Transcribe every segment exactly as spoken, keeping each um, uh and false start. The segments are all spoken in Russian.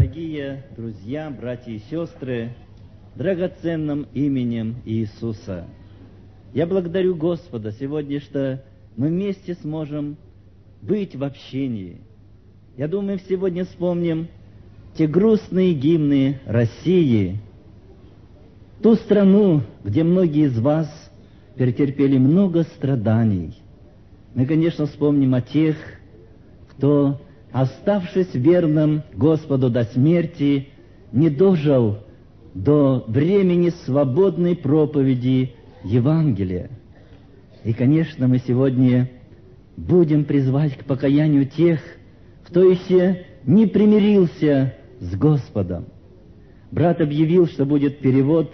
Дорогие друзья, братья и сестры, драгоценным именем Иисуса, я благодарю Господа сегодня, что мы вместе сможем быть в общении. Я думаю, сегодня вспомним те грустные гимны России, ту страну, где многие из вас перетерпели много страданий. Мы, конечно, вспомним о тех, кто, оставшись верным Господу до смерти, не дожил до времени свободной проповеди Евангелия. И, конечно, мы сегодня будем призывать к покаянию тех, кто еще не примирился с Господом. Брат объявил, что будет перевод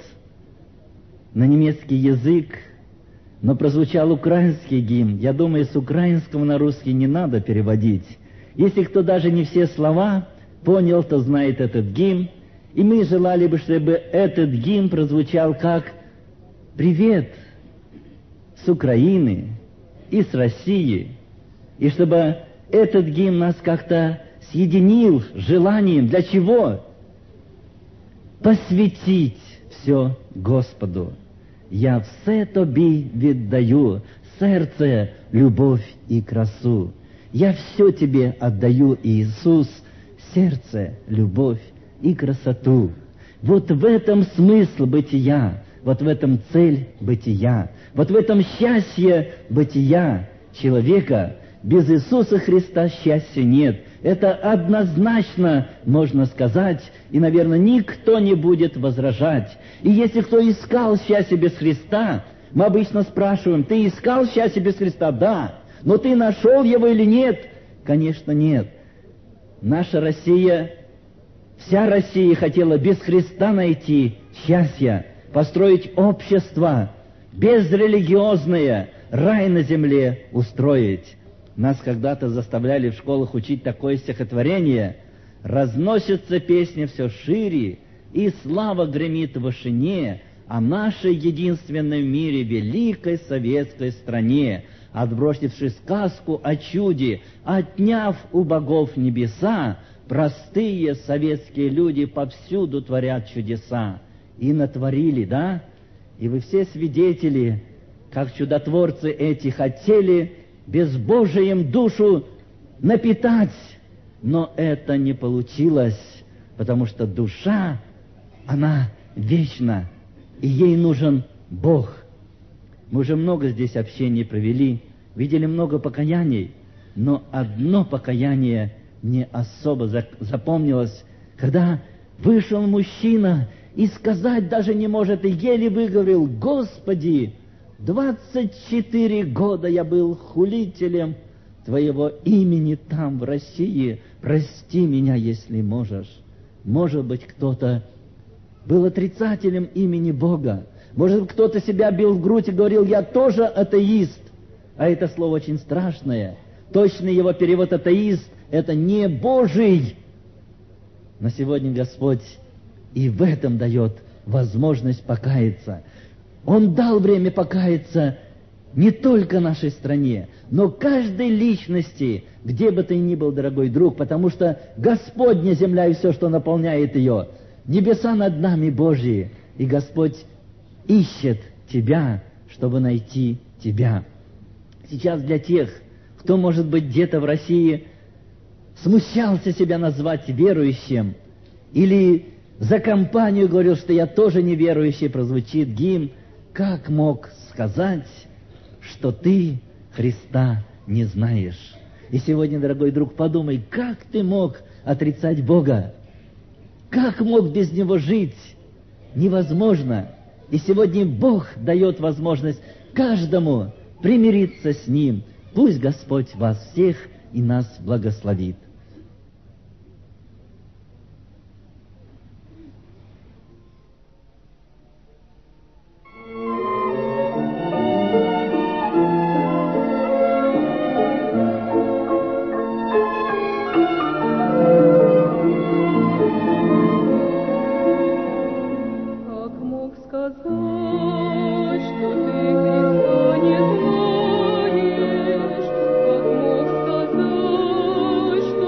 на немецкий язык, но прозвучал украинский гимн. Я думаю, с украинского на русский не надо переводить. Если кто даже не все слова понял, то знает этот гимн. И мы желали бы, чтобы этот гимн прозвучал как «Привет с Украины и с России». И чтобы этот гимн нас как-то съединил желанием. Для чего? Посвятить все Господу. «Я все тобі віддаю, сердце, любовь и красу». Я все тебе отдаю, Иисус, сердце, любовь и красоту. Вот в этом смысл бытия, вот в этом цель бытия, вот в этом счастье бытия человека. Без Иисуса Христа счастья нет. Это однозначно можно сказать, и, наверное, никто не будет возражать. И если кто искал счастье без Христа, мы обычно спрашиваем: ты искал счастье без Христа? Да. Но ты нашел его или нет? Конечно, нет. Наша Россия, вся Россия хотела без Христа найти счастье, построить общество безрелигиозное, рай на земле устроить. Нас когда-то заставляли в школах учить такое стихотворение: «Разносится песня все шире, и слава гремит в вышине о нашей единственной в мире великой советской стране, отбросивши сказку о чуде, отняв у богов небеса, простые советские люди повсюду творят чудеса». И натворили, да? И вы все свидетели, как чудотворцы эти хотели безбожием душу напитать, но это не получилось, потому что душа, она вечна, и ей нужен Бог. Мы уже много здесь общений провели, видели много покаяний, но одно покаяние мне особо запомнилось, когда вышел мужчина и сказать даже не может, и еле выговорил: «Господи, двадцать четыре года я был хулителем Твоего имени там, в России, прости меня, если можешь». Может быть, кто-то был отрицателем имени Бога. Может, кто-то себя бил в грудь и говорил: «Я тоже атеист». А это слово очень страшное. Точный его перевод «атеист» — это не Божий. Но сегодня Господь и в этом дает возможность покаяться. Он дал время покаяться не только нашей стране, но каждой личности, где бы ты ни был, дорогой друг, потому что Господня земля и все, что наполняет ее, небеса над нами Божьи, и Господь ищет тебя, чтобы найти тебя. Сейчас для тех, кто, может быть, где-то в России смущался себя назвать верующим, или за компанию говорил, что я тоже неверующий, прозвучит гимн: «Как мог сказать, что ты Христа не знаешь?» И сегодня, дорогой друг, подумай, как ты мог отрицать Бога? Как мог без Него жить? Невозможно. И сегодня Бог дает возможность каждому примириться с Ним. Пусть Господь вас всех и нас благословит. Что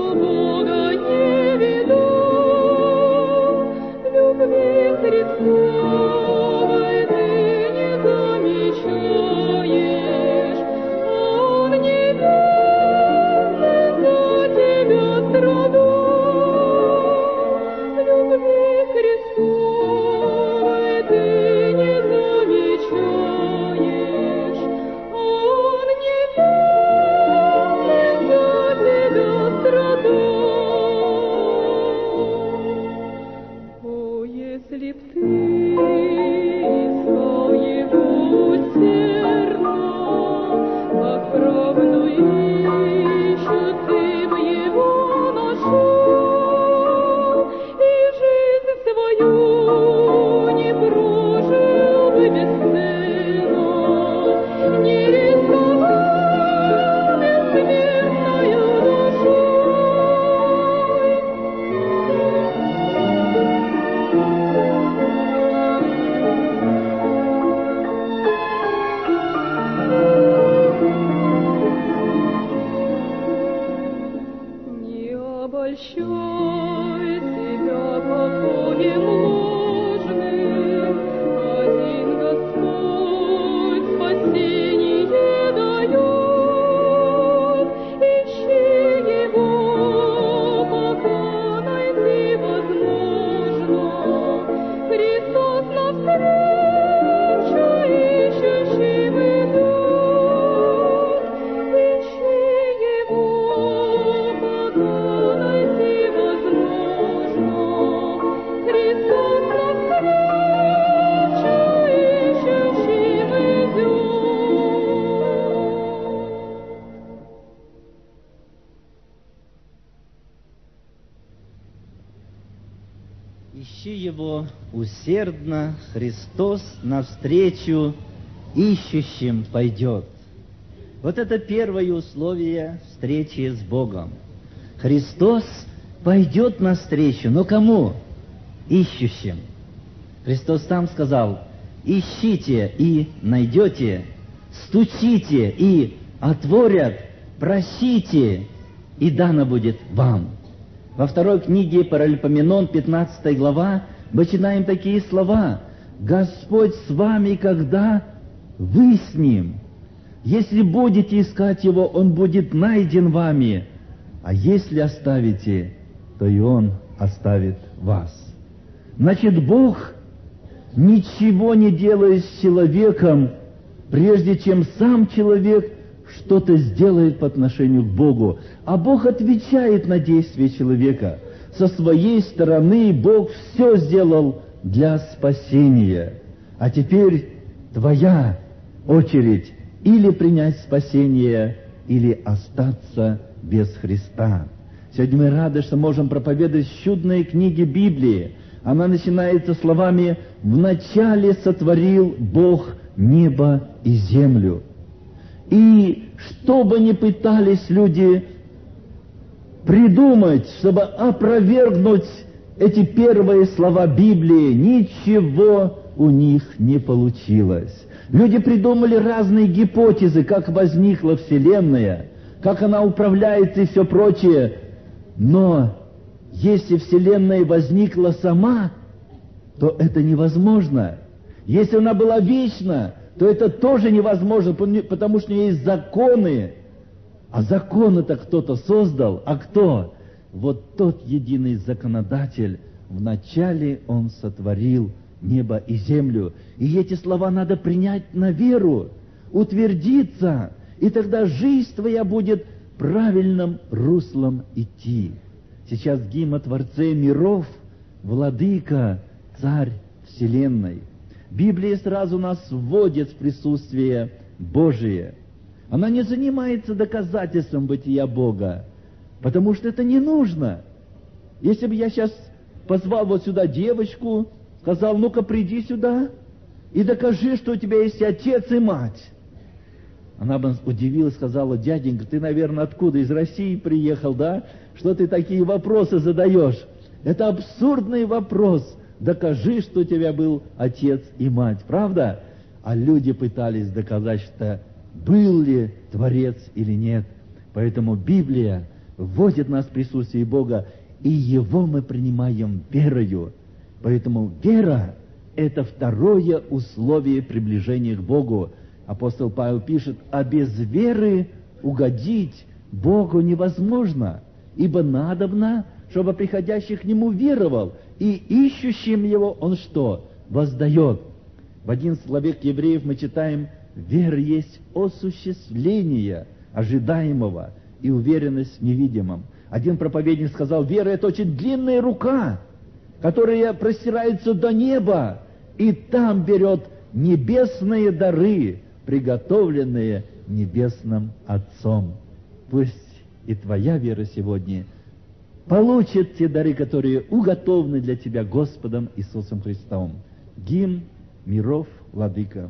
Ищи Его усердно, Христос навстречу ищущим пойдет. Вот это первое условие встречи с Богом. Христос пойдет навстречу, но кому? Ищущим. Христос сам сказал: ищите и найдете, стучите и отворят, просите, и дано будет вам. Во второй книге Паралипоменон, пятнадцатая глава, мы читаем такие слова: «Господь с вами, когда вы с Ним. Если будете искать Его, Он будет найден вами, а если оставите, то и Он оставит вас». Значит, Бог ничего не делает с человеком, прежде чем сам человек что-то сделает по отношению к Богу. А Бог отвечает на действия человека. Со своей стороны Бог все сделал для спасения. А теперь твоя очередь или принять спасение, или остаться без Христа. Сегодня мы рады, что можем проповедовать чудные книги Библии. Она начинается словами: «Вначале сотворил Бог небо и землю». И что бы ни пытались люди придумать, чтобы опровергнуть эти первые слова Библии, ничего у них не получилось. Люди придумали разные гипотезы, как возникла Вселенная, как она управляется и все прочее. Но если Вселенная возникла сама, то это невозможно. Если она была вечна, то это тоже невозможно, потому что у нее есть законы. А законы-то кто-то создал. А кто? Вот тот единый законодатель. Вначале Он сотворил небо и землю. И эти слова надо принять на веру, утвердиться, и тогда жизнь твоя будет правильным руслом идти. Сейчас гимн о Творце миров, Владыка, Царь Вселенной. Библия сразу нас вводит в присутствие Божие. Она не занимается доказательством бытия Бога, потому что это не нужно. Если бы я сейчас позвал вот сюда девочку, сказал: ну-ка приди сюда и докажи, что у тебя есть отец и мать. Она бы удивилась, сказала: дяденька, ты, наверное, откуда? Из России приехал, да? Что ты такие вопросы задаешь? Это абсурдный вопрос. Докажи, что у тебя был отец и мать. Правда? А люди пытались доказать, что был ли Творец или нет. Поэтому Библия вводит нас в присутствие Бога, и Его мы принимаем верою. Поэтому вера – это второе условие приближения к Богу. Апостол Павел пишет: а без веры угодить Богу невозможно, ибо надобно, чтобы приходящий к Нему веровал, и ищущим Его Он что? Воздает. В одиннадцатой главе к Евреев мы читаем: вера есть осуществление ожидаемого и уверенность в невидимом. Один проповедник сказал: вера – это очень длинная рука, которая простирается до неба, и там берет небесные дары, приготовленные Небесным Отцом. Пусть и твоя вера сегодня получит те дары, которые уготованы для тебя Господом Иисусом Христом. Гимн миров, Владыка.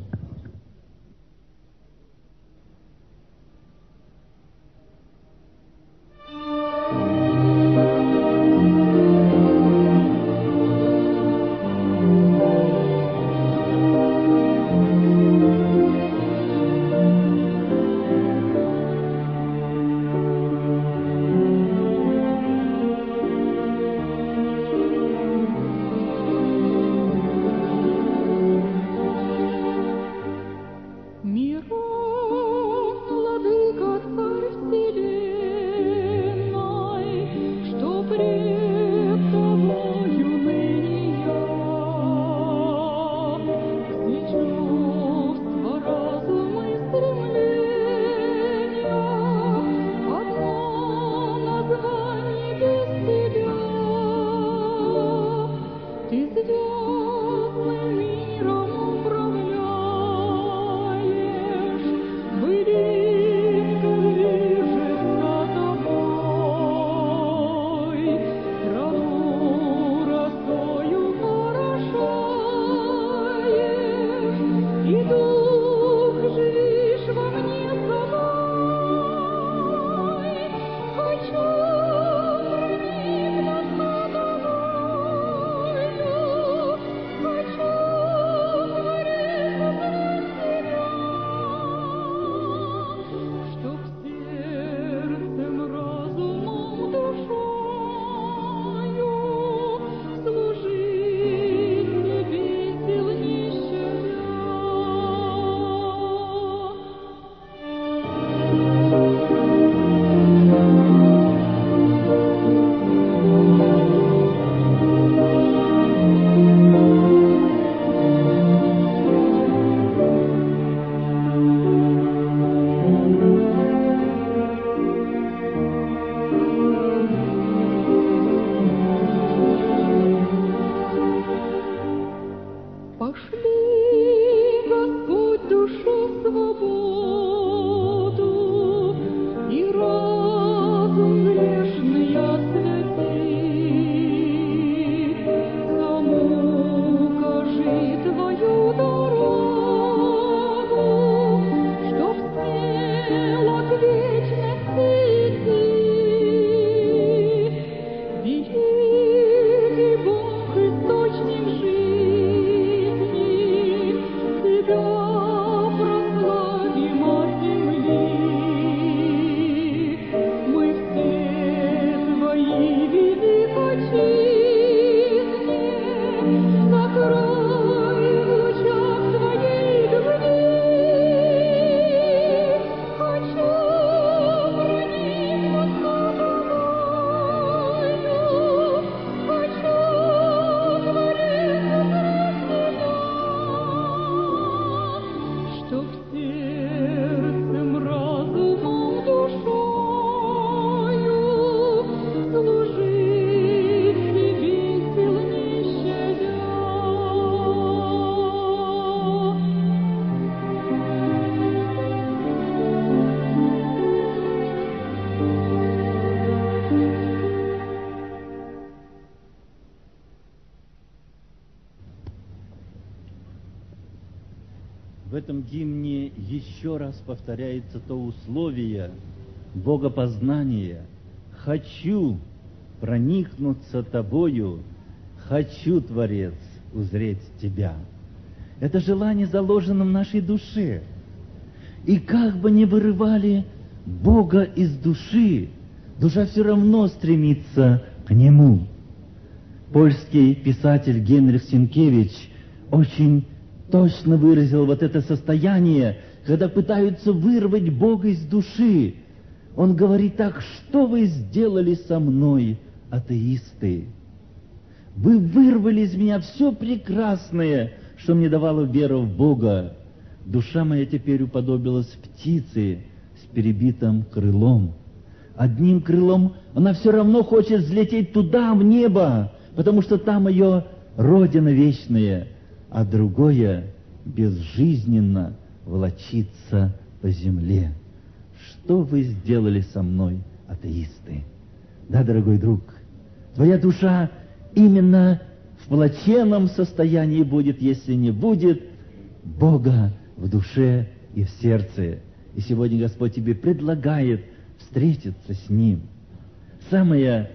этом гимне еще раз повторяется то условие богопознания. «Хочу проникнуться тобою, хочу, Творец, узреть тебя». Это желание заложено в нашей душе. И как бы ни вырывали Бога из души, душа все равно стремится к Нему. Польский писатель Генрих Сенкевич очень точно выразил вот это состояние, когда пытаются вырвать Бога из души. Он говорит так: что вы сделали со мной, атеисты? Вы вырвали из меня все прекрасное, что мне давало веру в Бога. Душа моя теперь уподобилась птице с перебитым крылом. Одним крылом она все равно хочет взлететь туда, в небо, потому что там ее родина вечная, а другое безжизненно волочится по земле. Что вы сделали со мной, атеисты? Да, дорогой друг, твоя душа именно в плачевном состоянии будет, если не будет Бога в душе и в сердце. И сегодня Господь тебе предлагает встретиться с Ним. Самое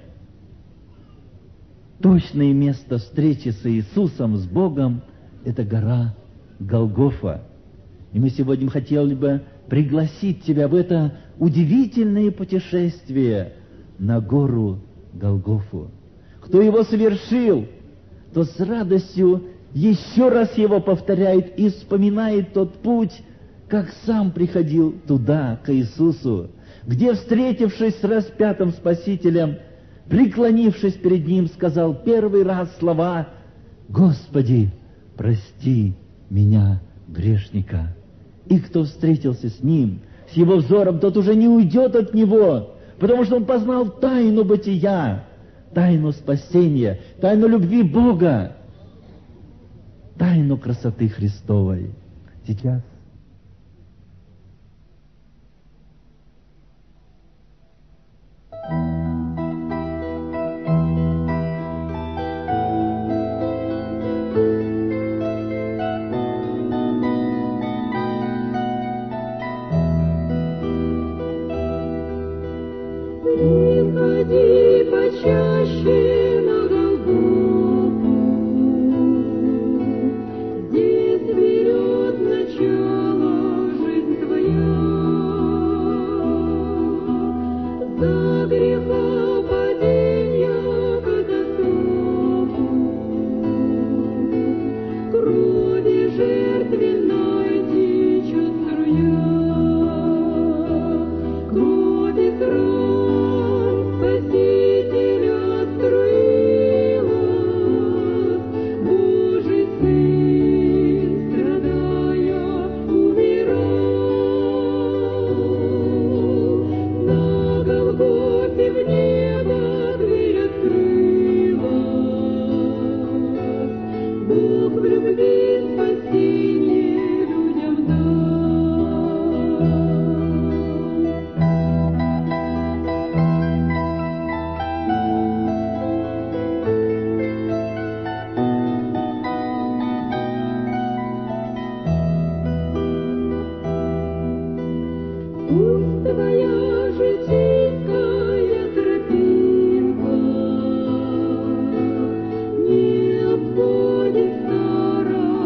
точное место встречи с Иисусом, с Богом, это гора Голгофа. И мы сегодня хотели бы пригласить тебя в это удивительное путешествие на гору Голгофу. Кто его совершил, то с радостью еще раз его повторяет и вспоминает тот путь, как сам приходил туда, к Иисусу, где, встретившись с распятым Спасителем, преклонившись перед Ним, сказал первый раз слова: «Господи, прости меня, грешника». И кто встретился с Ним, с Его взором, тот уже не уйдет от Него, потому что он познал тайну бытия, тайну спасения, тайну любви Бога, тайну красоты Христовой. Сейчас приходи почаще на Голгофу, здесь берет начало жизнь твоя. За греха паденья катастрофу, крови жертвенной течет струя, крови ран Спасителя струилась, Божий Сын, страдая, умирал. На Голгофе в небо дверь открылась, Бог в любви спасение людям дал. Пусть твоя житейская тропинка не обходит старого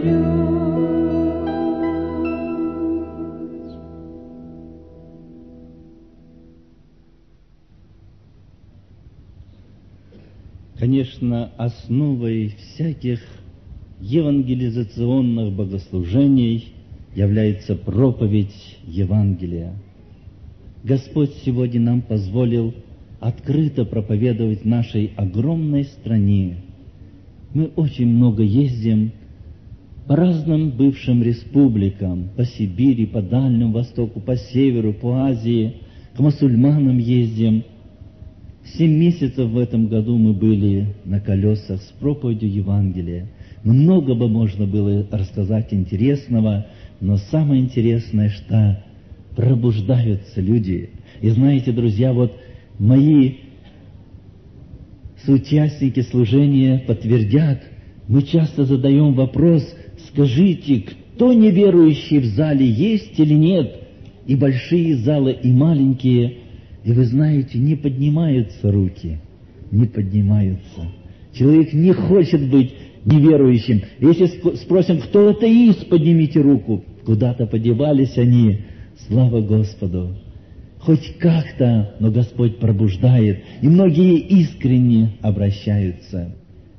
Конечно, основой всяких евангелизационных богослужений является проповедь Евангелия. Господь сегодня нам позволил открыто проповедовать в нашей огромной стране. Мы очень много ездим по разным бывшим республикам, по Сибири, по Дальнему Востоку, по Северу, по Азии, к мусульманам ездим. Семь месяцев в этом году мы были на колесах с проповедью Евангелия. Много бы можно было рассказать интересного, но самое интересное, что пробуждаются люди. И знаете, друзья, вот мои соучастники служения подтвердят, мы часто задаем вопрос: скажите, кто неверующий в зале есть или нет? И большие залы, и маленькие. И вы знаете, не поднимаются руки, не поднимаются. Человек не хочет быть неверующим. Если спросим, кто атеист, поднимите руку. Куда-то подевались они. Слава Господу! Хоть как-то, но Господь пробуждает, и многие искренне обращаются.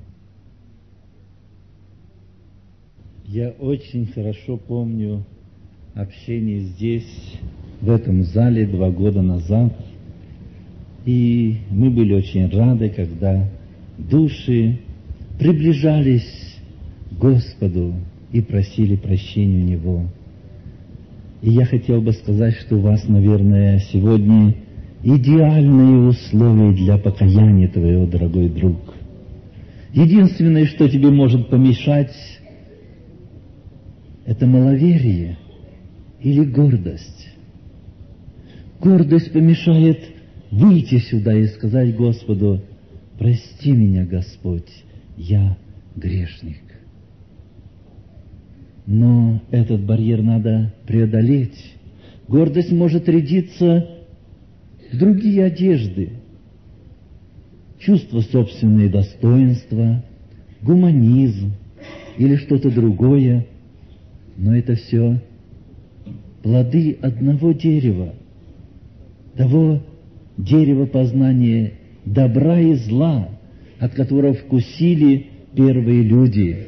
Я очень хорошо помню общение здесь, в этом зале, два года назад. И мы были очень рады, когда души приближались к Господу и просили прощения у Него. И я хотел бы сказать, что у вас, наверное, сегодня идеальные условия для покаяния твоего, дорогой друг. Единственное, что тебе может помешать, это маловерие или гордость. Гордость помешает выйти сюда и сказать Господу: прости меня, Господь, я грешник. Но этот барьер надо преодолеть. Гордость может рядиться в другие одежды. Чувство собственного достоинства, гуманизм или что-то другое. Но это все плоды одного дерева, того дерева познания добра и зла, от которого вкусили первые люди.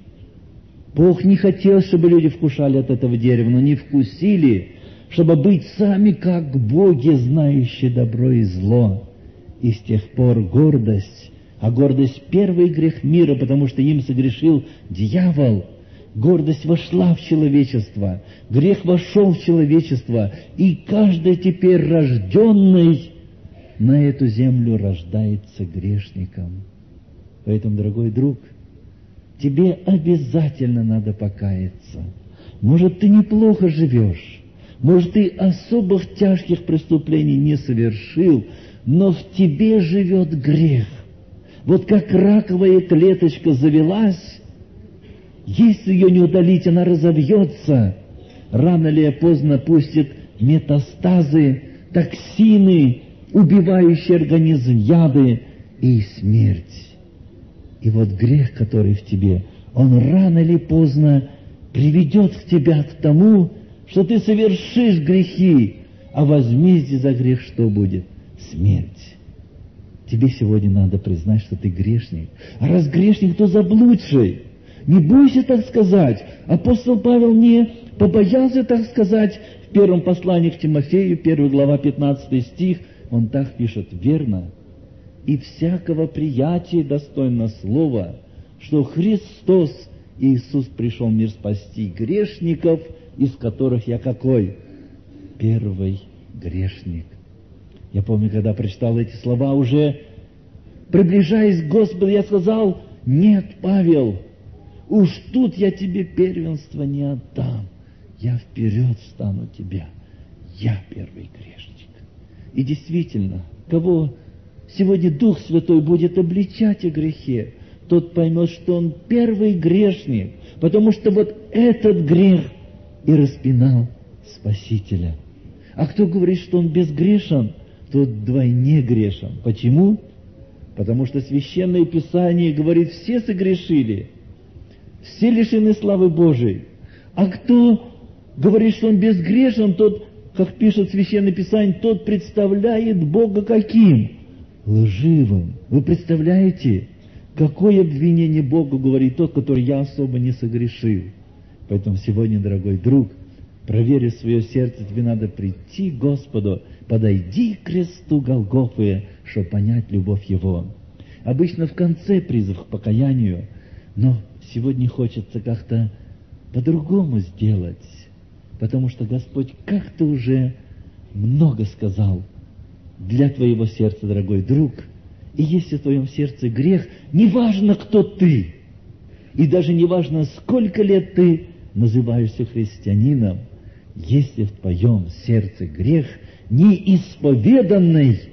Бог не хотел, чтобы люди вкушали от этого дерева, но не вкусили, чтобы быть сами как боги, знающие добро и зло. И с тех пор гордость, а гордость — первый грех мира, потому что им согрешил дьявол. Гордость вошла в человечество, грех вошел в человечество, и каждый теперь рожденный на эту землю рождается грешником. Поэтому, дорогой друг, тебе обязательно надо покаяться. Может, ты неплохо живешь, может, ты особых тяжких преступлений не совершил, но в тебе живет грех. Вот как раковая клеточка завелась, если ее не удалить, она разовьется, рано или поздно пустит метастазы, токсины, убивающие организм, яды и смерть. И вот грех, который в тебе, он рано или поздно приведет к тебя к тому, что ты совершишь грехи, а возмездие за грех что будет? Смерть. Тебе сегодня надо признать, что ты грешник. А раз грешник, то заблудший. Не бойся так сказать. Апостол Павел не побоялся так сказать в первом послании к Тимофею, первая глава, пятнадцатый стих. Он так пишет: верно, и всякого приятия достойно слова, что Христос Иисус пришел в мир спасти грешников, из которых я какой? Первый грешник. Я помню, когда прочитал эти слова, уже приближаясь к Господу, я сказал: нет, Павел, уж тут я тебе первенство не отдам. Я вперед встану тебя. Я первый грешник. И действительно, кого сегодня Дух Святой будет обличать о грехе, тот поймет, что он первый грешник, потому что вот этот грех и распинал Спасителя. А кто говорит, что он безгрешен, тот вдвойне грешен. Почему? Потому что Священное Писание говорит: все согрешили. Все лишены славы Божией. А кто говорит, что он безгрешен, тот, как пишет Священное Писание, тот представляет Бога каким? Лживым. Вы представляете, какое обвинение Богу говорит тот, который я особо не согрешил? Поэтому сегодня, дорогой друг, проверив свое сердце, тебе надо прийти к Господу, подойди к кресту Голгофы, чтобы понять любовь Его. Обычно в конце призыв к покаянию, но сегодня хочется как-то по-другому сделать, потому что Господь как-то уже много сказал для твоего сердца, дорогой друг. И если в твоем сердце грех, неважно, кто ты, и даже неважно, сколько лет ты называешься христианином, если в твоем сердце грех неисповеданный,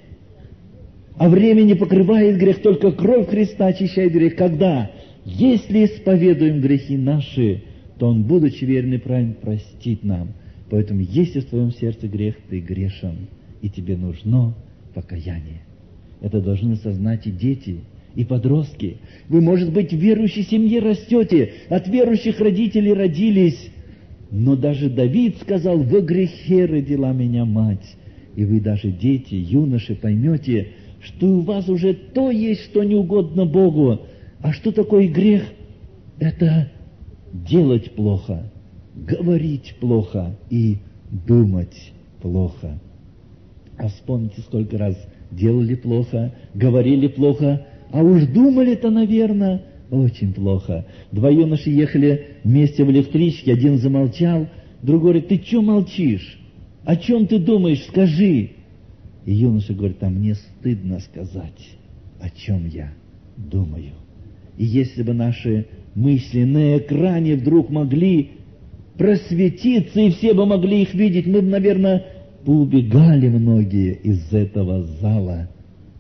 а время не покрывает грех, только кровь Христа очищает грех. Когда? Если исповедуем грехи наши, то Он, будучи верен и праведен, простит нам. Поэтому, если в твоем сердце грех, ты грешен, и тебе нужно покаяние. Это должны осознать и дети, и подростки. Вы, может быть, в верующей семье растете, от верующих родителей родились, но даже Давид сказал: «Во грехе родила меня мать». И вы даже, дети, юноши, поймете, что у вас уже то есть, что не угодно Богу. А что такое грех? Это делать плохо, говорить плохо и думать плохо. А вспомните, сколько раз делали плохо, говорили плохо, а уж думали-то, наверное, очень плохо. Два юноши ехали вместе в электричке, один замолчал, другой говорит: «Ты что молчишь? О чем ты думаешь? Скажи». И юноша говорит: «А мне стыдно сказать, о чем я думаю». И если бы наши мысли на экране вдруг могли просветиться, и все бы могли их видеть, мы бы, наверное, поубегали многие из этого зала.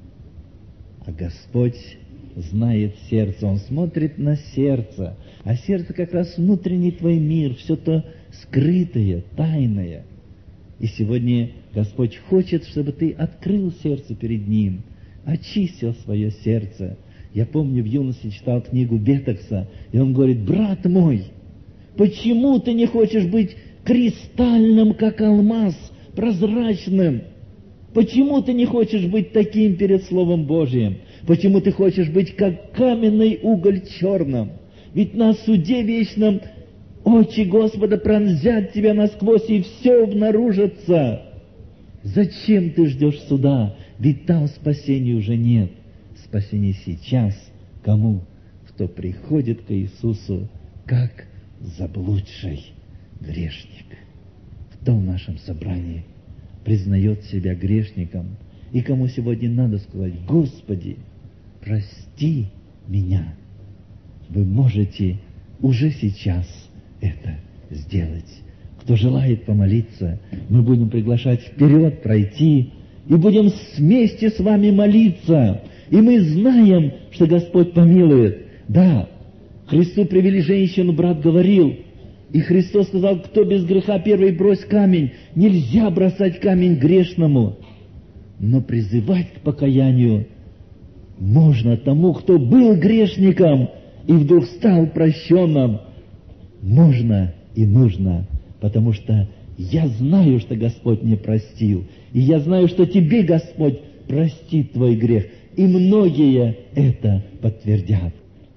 А Господь знает сердце, Он смотрит на сердце, а сердце как раз внутренний твой мир, все то скрытое, тайное. И сегодня Господь хочет, чтобы ты открыл сердце перед Ним, очистил свое сердце. Я помню, в юности читал книгу Бетекса, и он говорит: «Брат мой, почему ты не хочешь быть кристальным, как алмаз, прозрачным? Почему ты не хочешь быть таким перед Словом Божиим? Почему ты хочешь быть как каменный уголь черным? Ведь на суде вечном очи Господа пронзят тебя насквозь, и все обнаружится. Зачем ты ждешь суда? Ведь там спасения уже нет. Спасение сейчас кому? Кто приходит к Иисусу как заблудший грешник». Кто в нашем собрании признает себя грешником, и кому сегодня надо сказать: «Господи, прости меня»? Вы можете уже сейчас это сделать. Кто желает помолиться, мы будем приглашать вперед пройти, и будем вместе с вами молиться. И мы знаем, что Господь помилует. Да, к Христу привели женщину, брат говорил, и Христос сказал: «Кто без греха, первый брось камень». Нельзя бросать камень грешному, но призывать к покаянию можно тому, кто был грешником и вдруг стал прощенным. Можно и нужно, потому что я знаю, что Господь мне простил, и я знаю, что тебе Господь простит твой грех, и многие это подтвердят.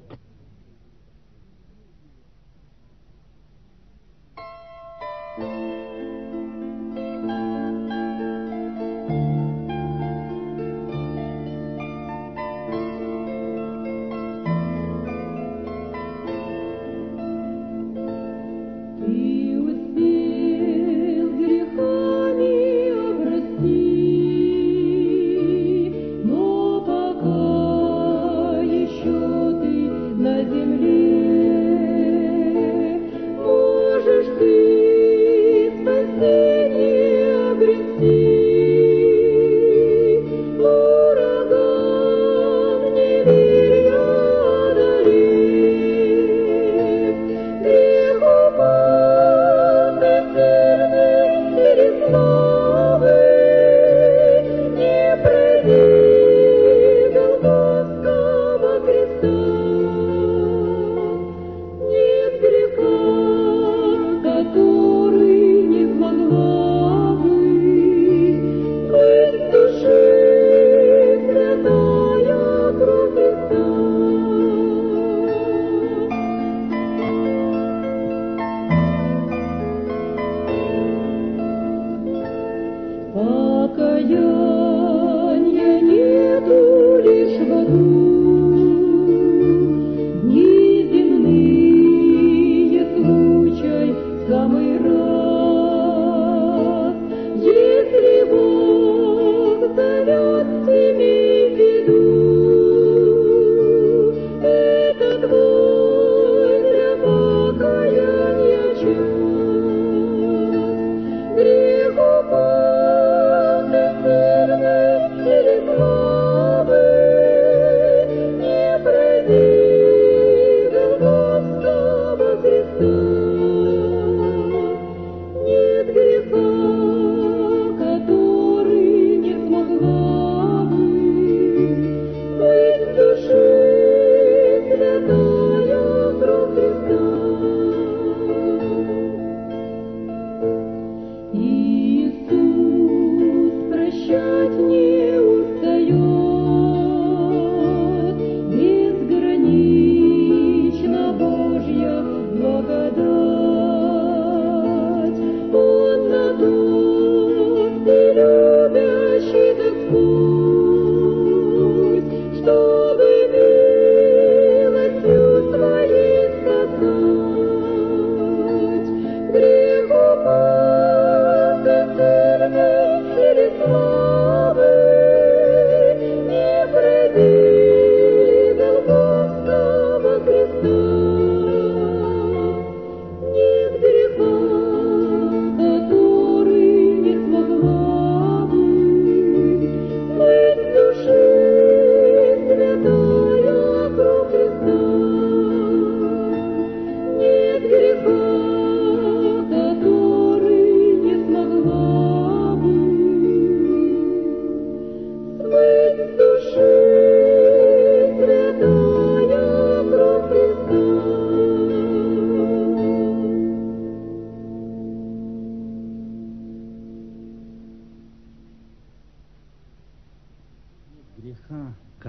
Ты успел грехами обрасти, но пока еще ты на земле, можешь ты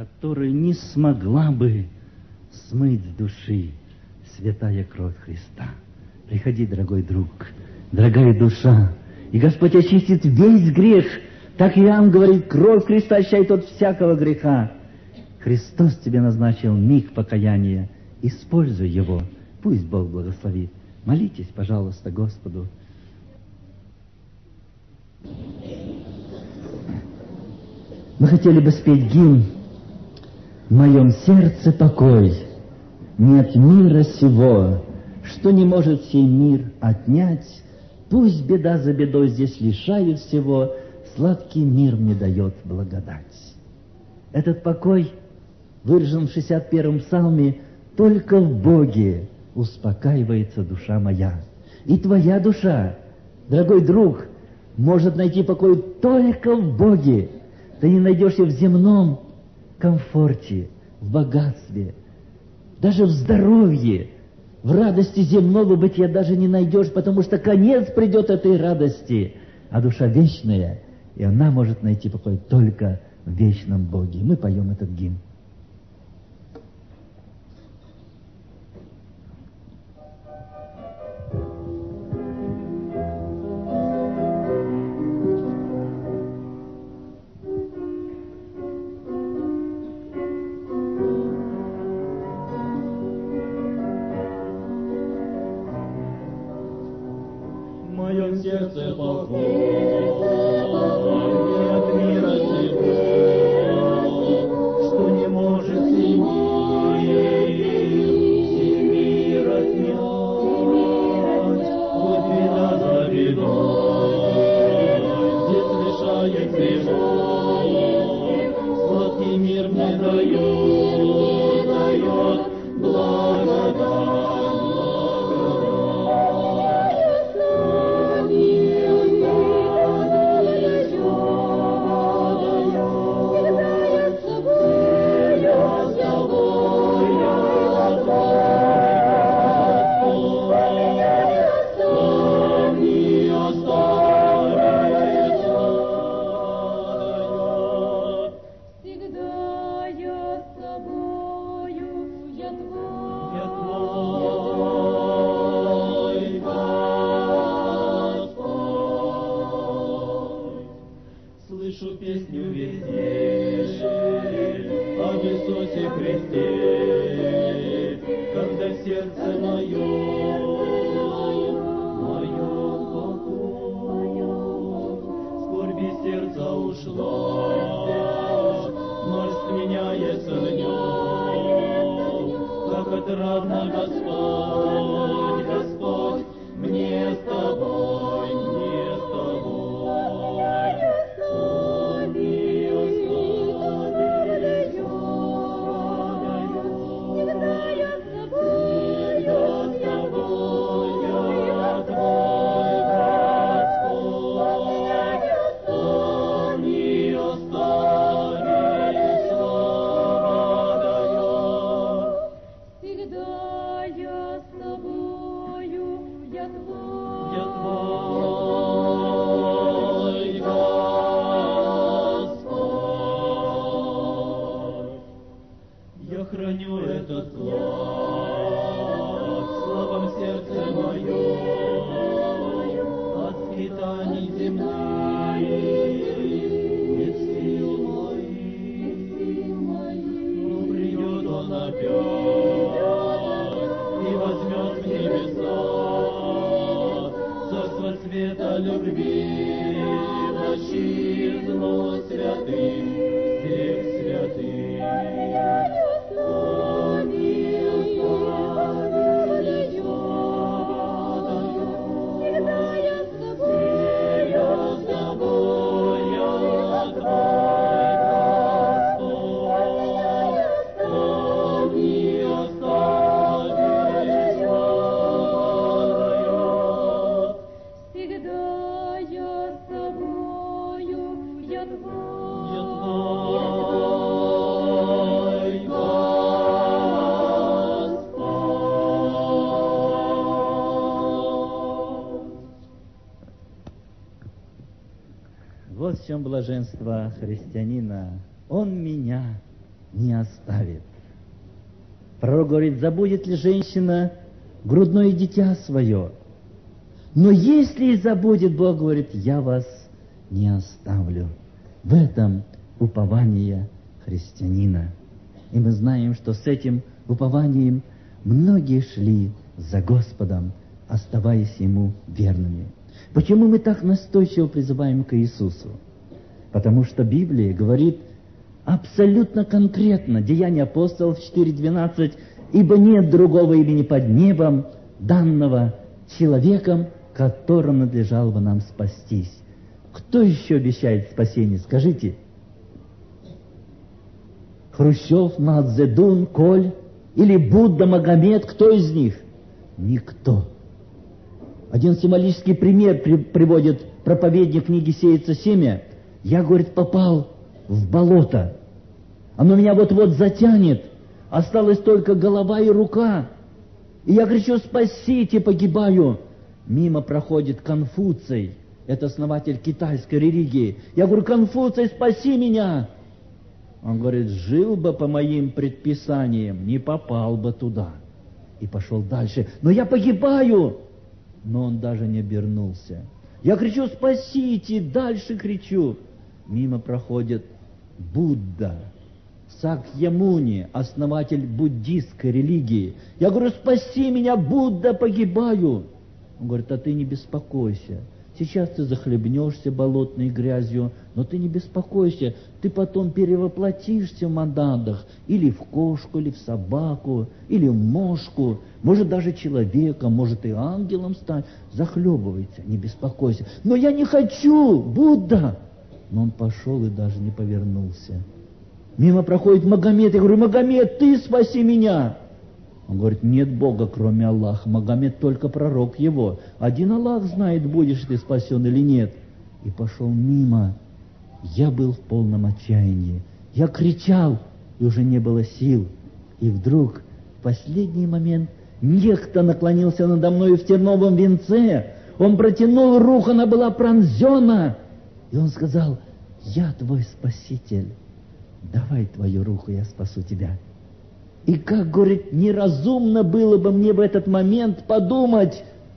которую не смогла бы смыть с души святая кровь Христа. Приходи, дорогой друг, дорогая душа, и Господь очистит весь грех. Так Иоанн говорит, кровь Христа очищает от всякого греха. Христос тебе назначил миг покаяния. Используй его. Пусть Бог благословит. Молитесь, пожалуйста, Господу. Мы хотели бы спеть гимн «В моем сердце покой, нет мира сего, что не может сей мир отнять. Пусть беда за бедой здесь лишает всего, сладкий мир мне дает благодать». Этот покой выражен в шестьдесят первом псалме: «Только в Боге успокаивается душа моя». И твоя душа, дорогой друг, может найти покой только в Боге. Ты не найдешь его в земном комфорте, в богатстве, даже в здоровье, в радости земного бытия даже не найдешь, потому что конец придет этой радости, а душа вечная, и она может найти покой только в вечном Боге. Мы поем этот гимн. Сердце покой, от мира сего, что не может сей мир отнять. Вот беда за бедой, здесь лишает всего, сладкий мир мне дает, дает благодать. Вот в чем блаженство христианина. Он меня не оставит. Пророк говорит, забудет ли женщина грудное дитя свое? Но если и забудет, Бог говорит, я вас не оставлю. В этом упование христианина. И мы знаем, что с этим упованием многие шли за Господом, оставаясь Ему верными. Почему мы так настойчиво призываем к Иисусу? Потому что Библия говорит абсолютно конкретно, Деяния апостолов четыре двенадцать, «Ибо нет другого имени под небом, данного человеком, которым надлежало бы нам спастись». Кто еще обещает спасение? Скажите. Хрущев, Мадзедун, Коль или Будда, Магомед? Кто из них? Никто. Один символический пример при, приводит проповедник книги «Сеется семя». Я, говорит, попал в болото. Оно меня вот-вот затянет. Осталась только голова и рука. И я кричу: спасите, погибаю. Мимо проходит Конфуций. Это основатель китайской религии. Я говорю: Конфуций, спаси меня. Он говорит: жил бы по моим предписаниям, не попал бы туда. И пошел дальше. Но я погибаю. Но он даже не обернулся. Я кричу: спасите, дальше кричу. Мимо проходит Будда, Сакьямуни, основатель буддистской религии. Я говорю: спаси меня, Будда, погибаю. Он говорит: а ты не беспокойся. Сейчас ты захлебнешься болотной грязью, но ты не беспокойся. Ты потом перевоплотишься в монадах, или в кошку, или в собаку, или в мошку, может даже человеком, может и ангелом стать. Захлебывайся, не беспокойся. Но я не хочу, Будда. Но он пошел и даже не повернулся. Мимо проходит Магомед. Я говорю: Магомед, ты спаси меня. Он говорит: нет Бога, кроме Аллаха. Магомед только пророк его. Один Аллах знает, будешь ты спасен или нет. И пошел мимо. Я был в полном отчаянии. Я кричал, и уже не было сил. И вдруг, в последний момент, некто наклонился надо мной в терновом венце. Он протянул руку, она была пронзена. И он сказал: я твой спаситель. Давай твою руку, я спасу тебя. И как, говорит, неразумно было бы мне в этот момент подумать: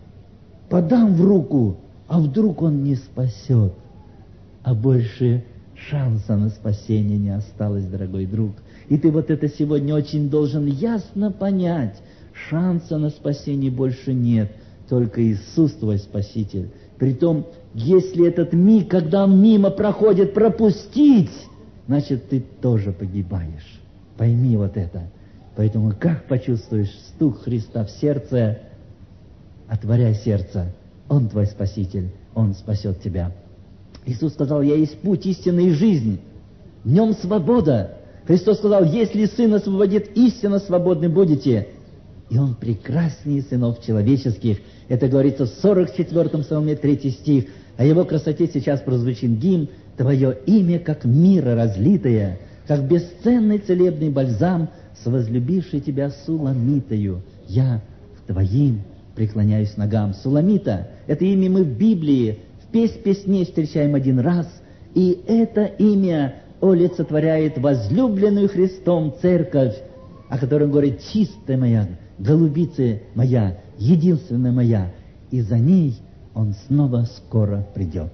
подам в руку, а вдруг он не спасет. А больше шанса на спасение не осталось, дорогой друг. И ты вот это сегодня очень должен ясно понять. Шанса на спасение больше нет, только Иисус твой Спаситель. Притом, если этот миг, когда он мимо проходит, пропустить, значит, ты тоже погибаешь. Пойми вот это. Поэтому как почувствуешь стук Христа в сердце, отворяй сердце. Он твой Спаситель, Он спасет тебя. Иисус сказал: я есть путь, истина и жизнь. В нем свобода. Христос сказал: если Сын освободит, истинно свободны будете. И Он прекраснее сынов человеческих. Это говорится в сорок четвёртом псалме, третий стих. О Его красоте сейчас прозвучит гимн: Твое имя, как мира разлитое, как бесценный целебный бальзам, с возлюбившей Тебя Суламитою. Я в Твоим преклоняюсь ногам. Суламита — это имя мы в Библии, в песнь песней встречаем один раз. И это имя олицетворяет возлюбленную Христом церковь, о которой говорит: чистая моя, голубица моя, единственная моя. И за ней Он снова скоро придет.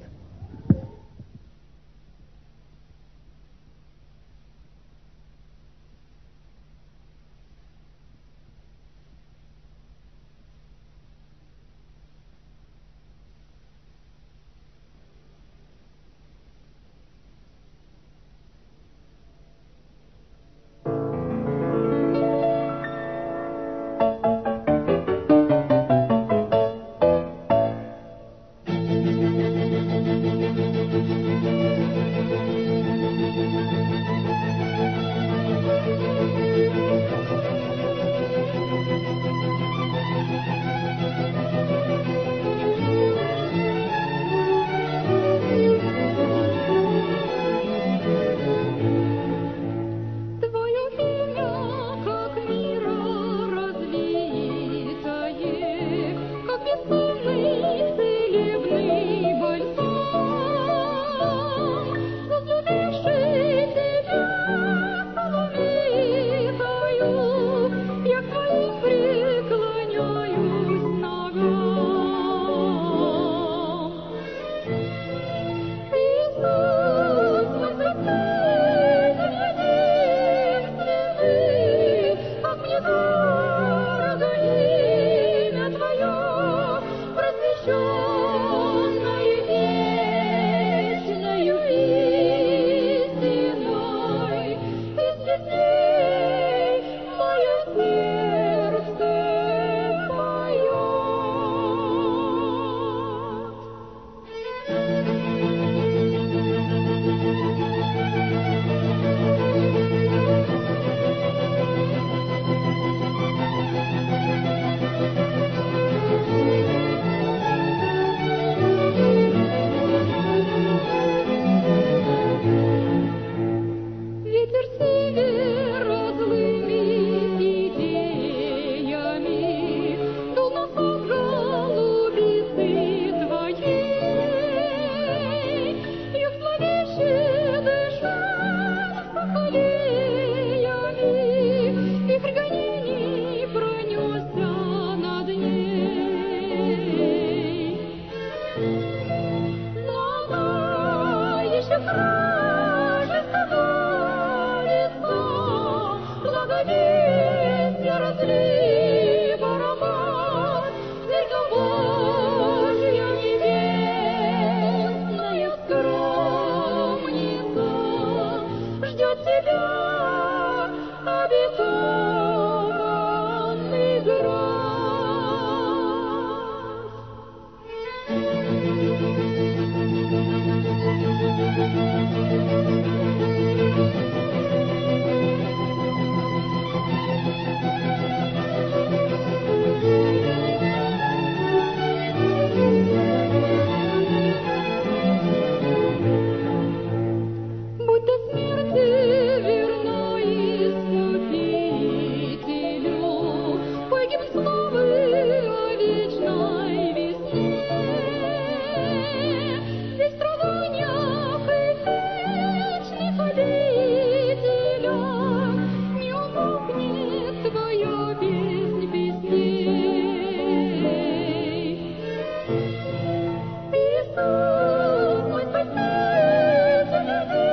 Иисус, мой Спаситель,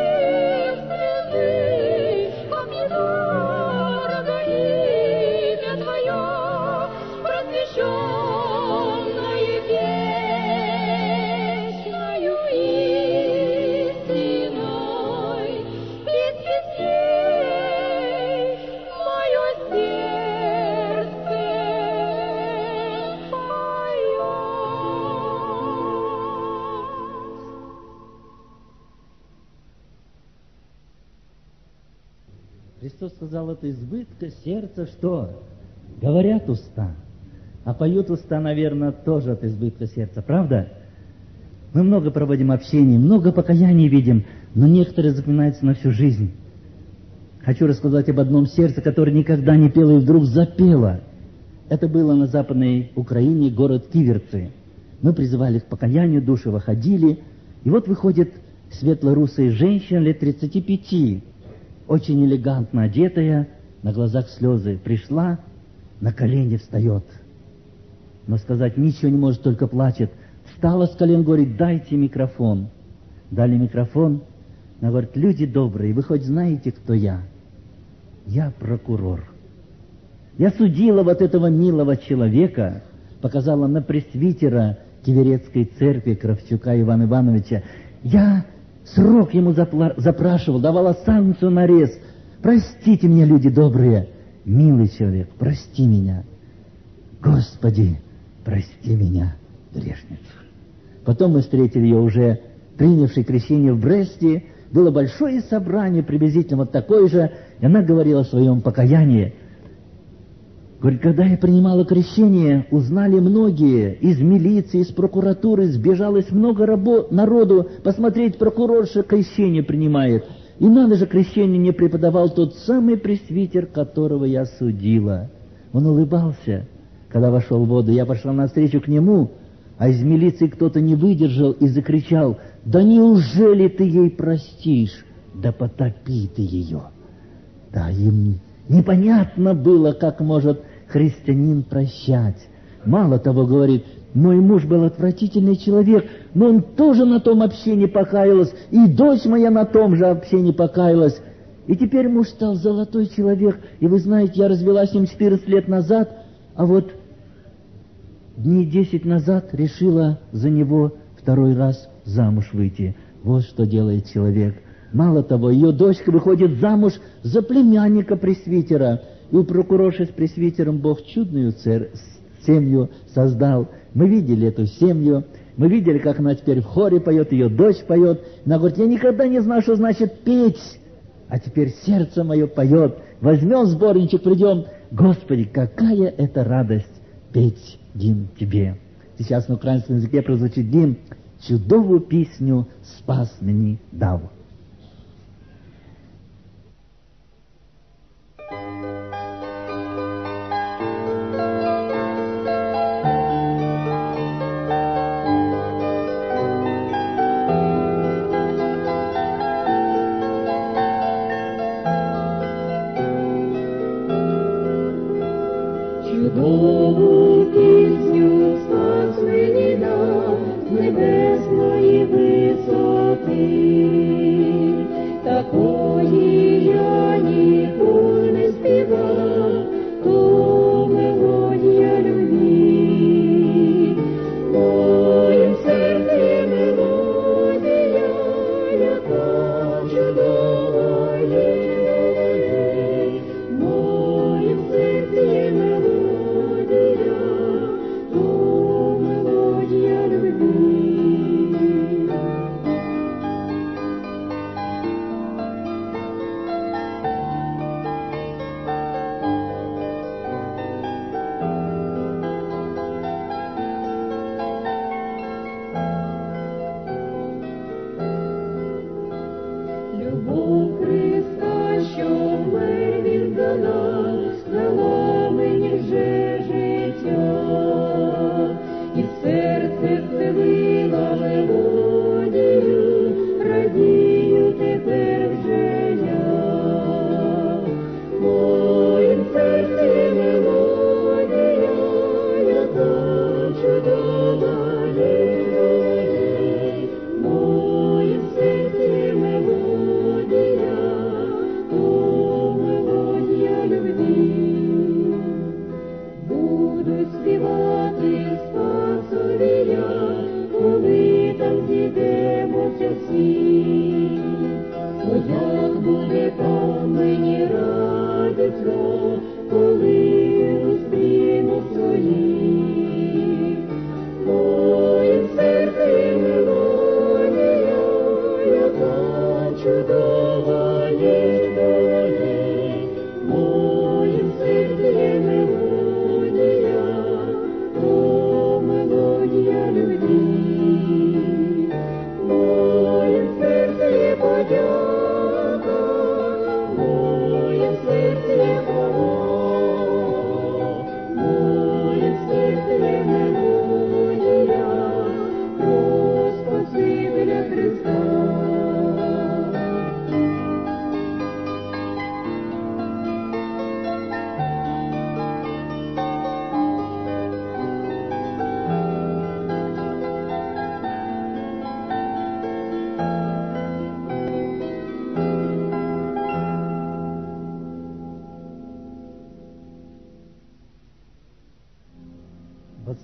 истинный, как недорого имя Твое, просвещенное вечною истиной. Без песней мое сердце поет. Христос сказал, это избытка сердца, что? Говорят уста. А поют уста, наверное, тоже от избытка сердца. Правда? Мы много проводим общения, много покаяний видим, но некоторые запоминаются на всю жизнь. Хочу рассказать об одном сердце, которое никогда не пело и вдруг запело. Это было на Западной Украине, город Киверцы. Мы призывали к покаянию, души выходили. И вот выходит светлорусая женщина лет тридцати пяти, очень элегантно одетая, на глазах слезы. Пришла, на колени встает. Но сказать ничего не может, только плачет. Встала с колен, говорит, дайте микрофон. Дали микрофон. Она говорит, люди добрые, вы хоть знаете, кто я? Я прокурор. Я судила вот этого милого человека, показала на пресвитера Киверецкой церкви Кравчука Ивана Ивановича. Я срок ему запла- запрашивал, давала санкцию на арест. Простите меня, люди добрые. Милый человек, прости меня. Господи, прости меня, грешницу. Потом мы встретили ее уже принявшей крещение в Бресте. Было большое собрание, приблизительно вот такое же, и она говорила о своем покаянии. Говорит, когда я принимала крещение, узнали многие из милиции, из прокуратуры, сбежалось много рабо- народу посмотреть, прокурорша крещение принимает. И надо же, крещение не преподавал тот самый пресвитер, которого я судила. Он улыбался, когда вошел в воду. Я пошла навстречу к нему, а из милиции кто-то не выдержал и закричал, «Да неужели ты ей простишь? Да потопи ты ее!» Да, им непонятно было, как может христианин прощать. Мало того, говорит, мой муж был отвратительный человек, но он тоже на том общении покаялась, и дочь моя на том же общении покаялась. И теперь муж стал золотой человек, и вы знаете, я развелась с ним четырнадцать лет назад, а вот дней десять назад решила за него второй раз замуж выйти. Вот что делает человек. Мало того, ее дочка выходит замуж за племянника пресвитера. И у прокурорши с пресвитером Бог чудную цер... семью создал. Мы видели эту семью. Мы видели, как она теперь в хоре поет, ее дочь поет. Она говорит, я никогда не знала, что значит петь. А теперь сердце мое поет. Возьмем сборничек, придем. Господи, какая это радость петь гимн Тебе. Сейчас на украинском языке прозвучит гимн «Чудову песню спас мені дав». Чудову пісню спас мені дав з небесної висоти.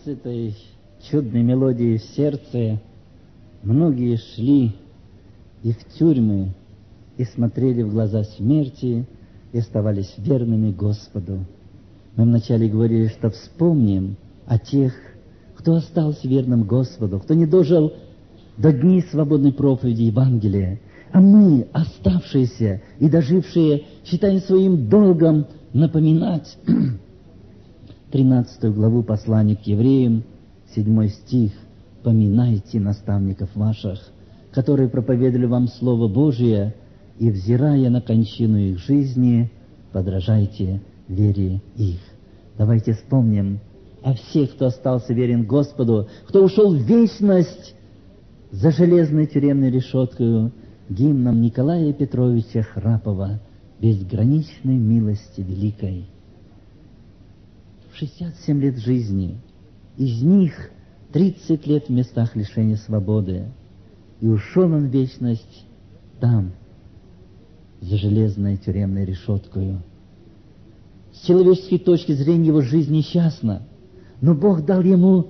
с этой чудной мелодией в сердце многие шли и в тюрьмы, и смотрели в глаза смерти, и оставались верными Господу. Мы вначале говорили, что вспомним о тех, кто остался верным Господу, кто не дожил до дней свободной проповеди Евангелия. А мы, оставшиеся и дожившие, считаем своим долгом напоминать тринадцатую главу послания к евреям, седьмой стих. «Поминайте наставников ваших, которые проповедовали вам Слово Божие, и, взирая на кончину их жизни, подражайте вере их». Давайте вспомним о всех, кто остался верен Господу, кто ушел в вечность за железной тюремной решеткой, гимном Николая Петровича Храпова «Безграничной милости великой». шестьдесят семь лет жизни, из них тридцать лет в местах лишения свободы, и ушел он в вечность там, за железной тюремной решеткою. С человеческой точки зрения его жизнь несчастна, но Бог дал ему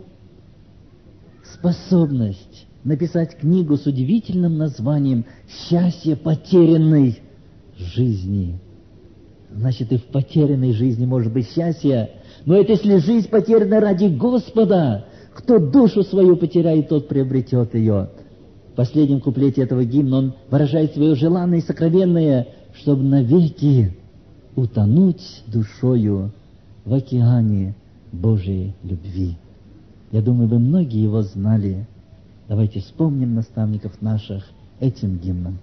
способность написать книгу с удивительным названием «Счастье потерянной жизни». Значит, и в потерянной жизни может быть счастье, но это если жизнь потеряна ради Господа. Кто душу свою потеряет, тот приобретет ее. В последнем куплете этого гимна он выражает свое желанное и сокровенное, чтобы навеки утонуть душою в океане Божией любви. Я думаю, вы многие его знали. Давайте вспомним наставников наших этим гимном.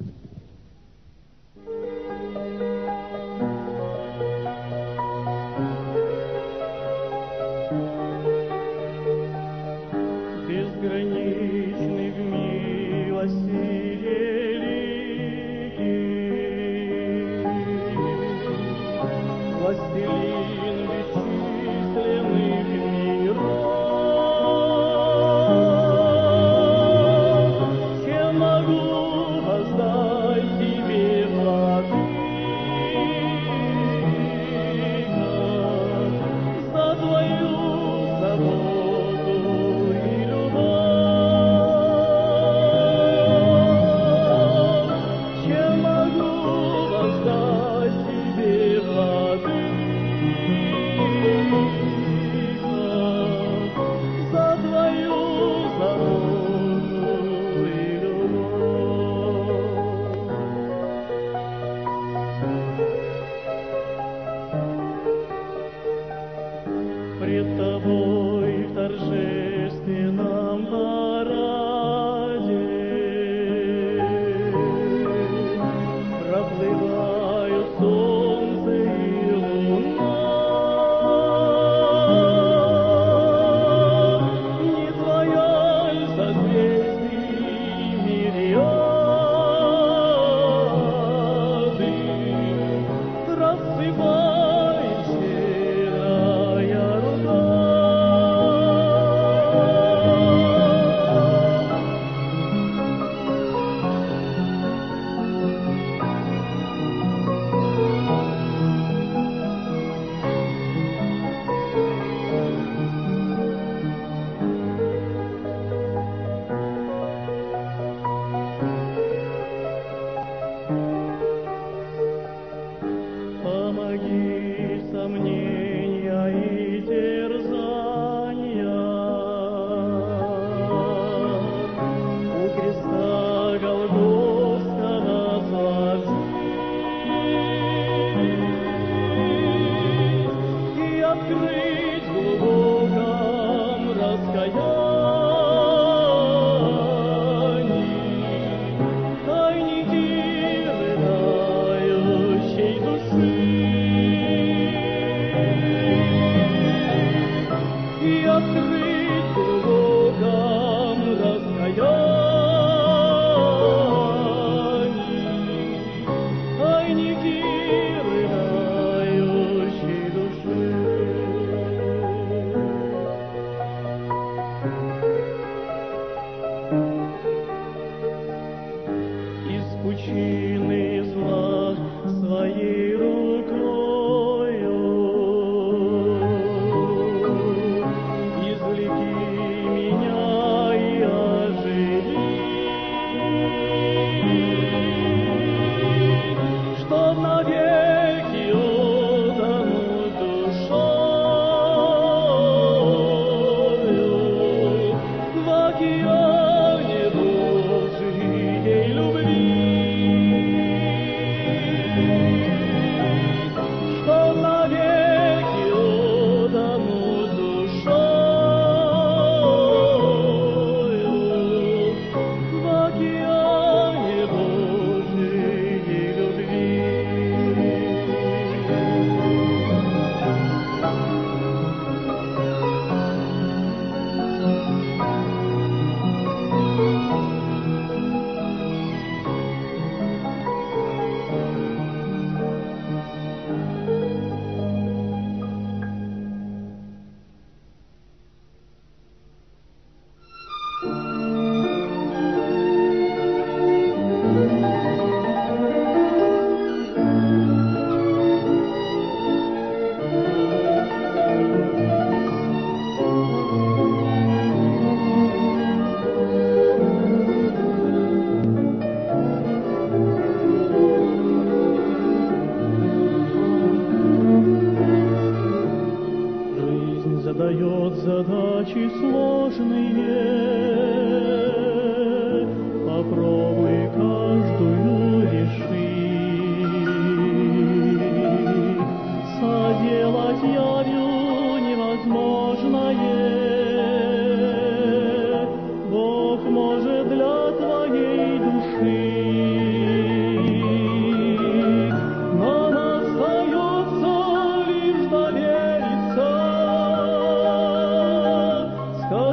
Безграничный в милости великий, властелин бесчисленных миров, чем могу воздать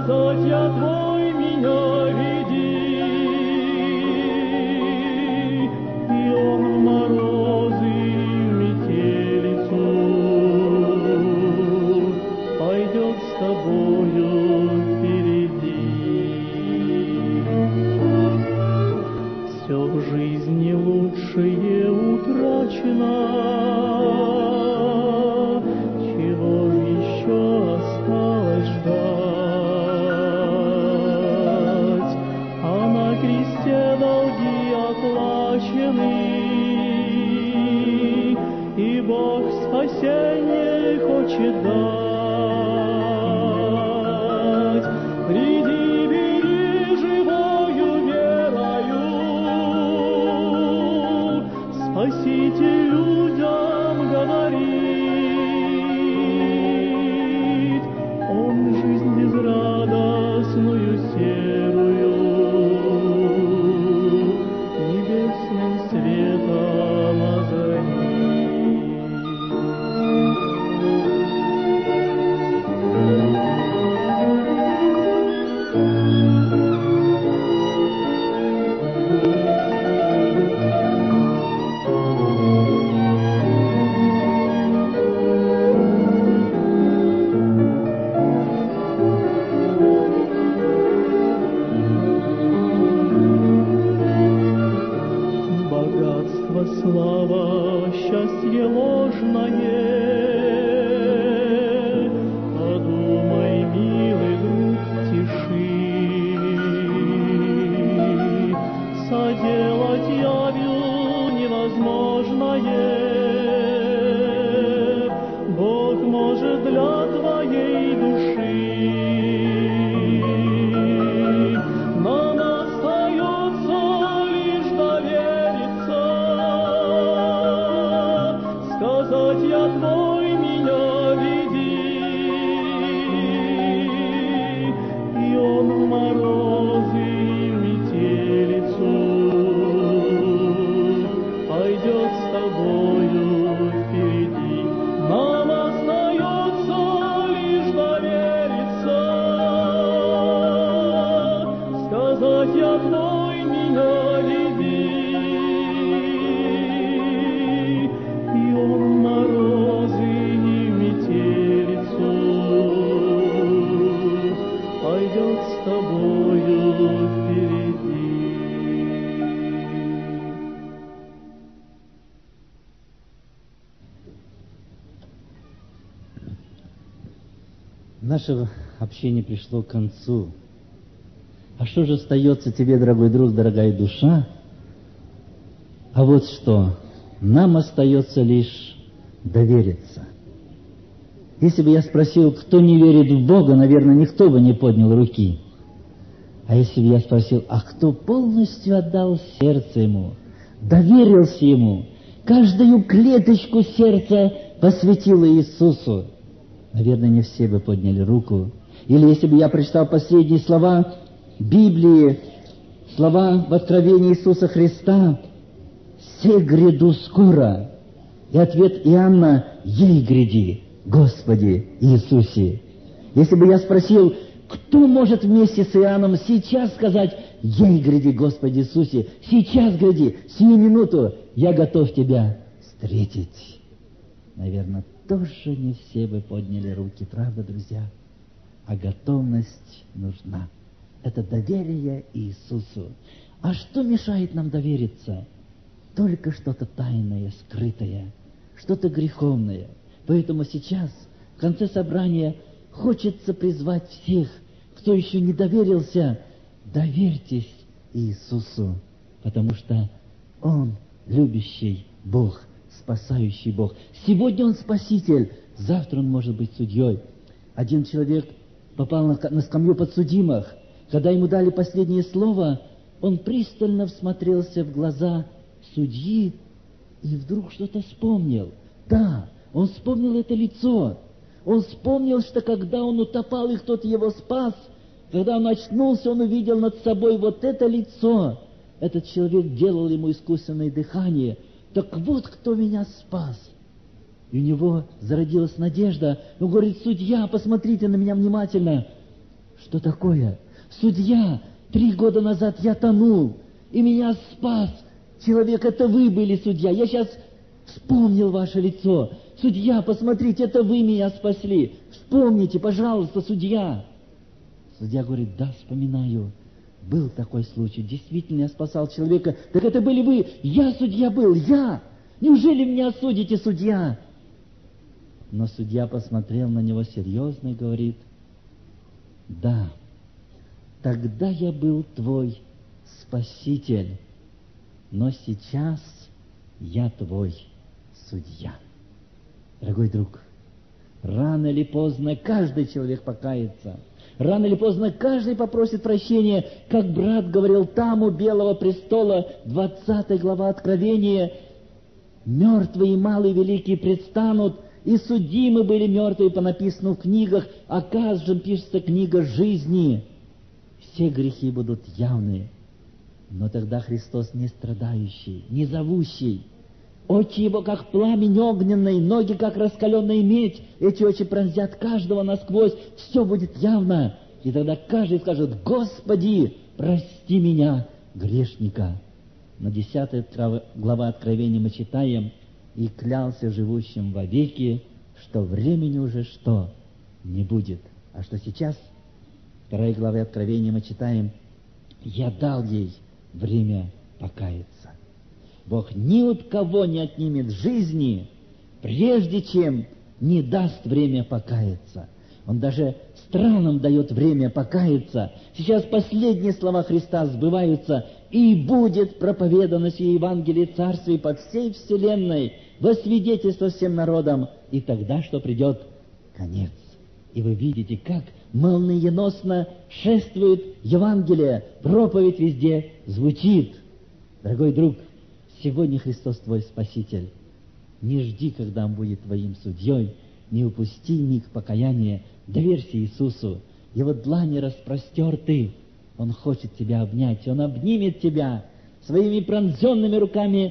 сказать я твой меня веди, и он в морозы и метелицу пойдет с тобою впереди. Все в жизни лучшее утрачено, чего ж еще осталось ждать, а на кресте долги оплачены, и Бог спасение хочет дать. Приди, бери живою верою, Спаситель людям говорит, Он жизнь безрадостную серую небесным светом озарит. Богатство, слава, счастье ложное, подумай, милый друг, в тиши, соделать явью невозможное Бог может для твоей души. Нам остается лишь довериться, сказать я твой меня веди, и он в морозы и в метелицу пойдет с тобою впереди. Нам остается лишь довериться, сказать я твой меня веди, и он в морозы и в метелицу пойдет с тобою впереди. Наше общение пришло к концу. А что же остается тебе, дорогой друг, дорогая душа? А вот что, нам остается лишь довериться. Если бы я спросил, кто не верит в Бога, наверное, никто бы не поднял руки. А если бы я спросил, а кто полностью отдал сердце Ему, доверился Ему, каждую клеточку сердца посвятил Иисусу, наверное, не все бы подняли руку. Или если бы я прочитал последние слова Библии, слова в Откровении Иисуса Христа, «Се гряду скоро». И ответ Иоанна, «Ей гряди, Господи Иисусе». Если бы я спросил, кто может вместе с Иоанном сейчас сказать, «Ей гряди, Господи Иисусе», сейчас гряди, сию минуту я готов Тебя встретить. Наверное, тоже не все бы подняли руки, правда, друзья? А готовность нужна. Это доверие Иисусу. А что мешает нам довериться? Только что-то тайное, скрытое, что-то греховное. Поэтому сейчас, в конце собрания, хочется призвать всех, кто еще не доверился, доверьтесь Иисусу, потому что Он любящий Бог, спасающий Бог. Сегодня Он спаситель, завтра Он может быть судьей. Один человек попал на, на скамью подсудимых. Когда ему дали последнее слово, он пристально всмотрелся в глаза судьи и вдруг что-то вспомнил. Да, он вспомнил это лицо. Он вспомнил, что когда он утопал, и кто-то его спас, когда он очнулся, он увидел над собой вот это лицо. Этот человек делал ему искусственное дыхание. Так вот, кто меня спас. И у него зародилась надежда. Он говорит: судья, посмотрите на меня внимательно. Что такое? Судья, три года назад я тонул, и меня спас человек. Это вы были, судья. Я сейчас вспомнил ваше лицо. Судья, посмотрите, это вы меня спасли. Вспомните, пожалуйста, судья. Судья говорит: да, вспоминаю. Был такой случай. Действительно, я спасал человека. Так это были вы. Я судья был, я. Неужели меня осудите, судья? Но судья посмотрел на него серьезно и говорит: да, тогда я был твой спаситель, но сейчас я твой судья. Дорогой друг, рано или поздно каждый человек покается. Рано или поздно каждый попросит прощения, как брат говорил там у Белого престола, двадцатая глава Откровения: мертвые и малые великие предстанут, и судимы были мертвые по написанному в книгах, а каждым пишется книга жизни. Все грехи будут явны, но тогда Христос не страдающий, не зовущий. Очи его, как пламень огненный, ноги, как раскаленная медь. Эти очи пронзят каждого насквозь. Все будет явно. И тогда каждый скажет: Господи, прости меня, грешника. На десятая глава Откровения мы читаем: и клялся живущим вовеки, что времени уже что? Не будет. А что сейчас? Второй главе Откровения мы читаем: я дал ей время покаяться. Бог ни от кого не отнимет жизни, прежде чем не даст время покаяться. Он даже странам дает время покаяться. Сейчас последние слова Христа сбываются: и будет проповедано сие Евангелие Царствия по всей вселенной во свидетельство всем народам, и тогда что придет? Конец. И вы видите, как молниеносно шествует Евангелие, проповедь везде звучит. Дорогой друг, сегодня Христос твой Спаситель. Не жди, когда Он будет твоим судьей, не упусти миг покаяния, доверься Иисусу. Его длани распростерты, Он хочет тебя обнять, Он обнимет тебя, своими пронзенными руками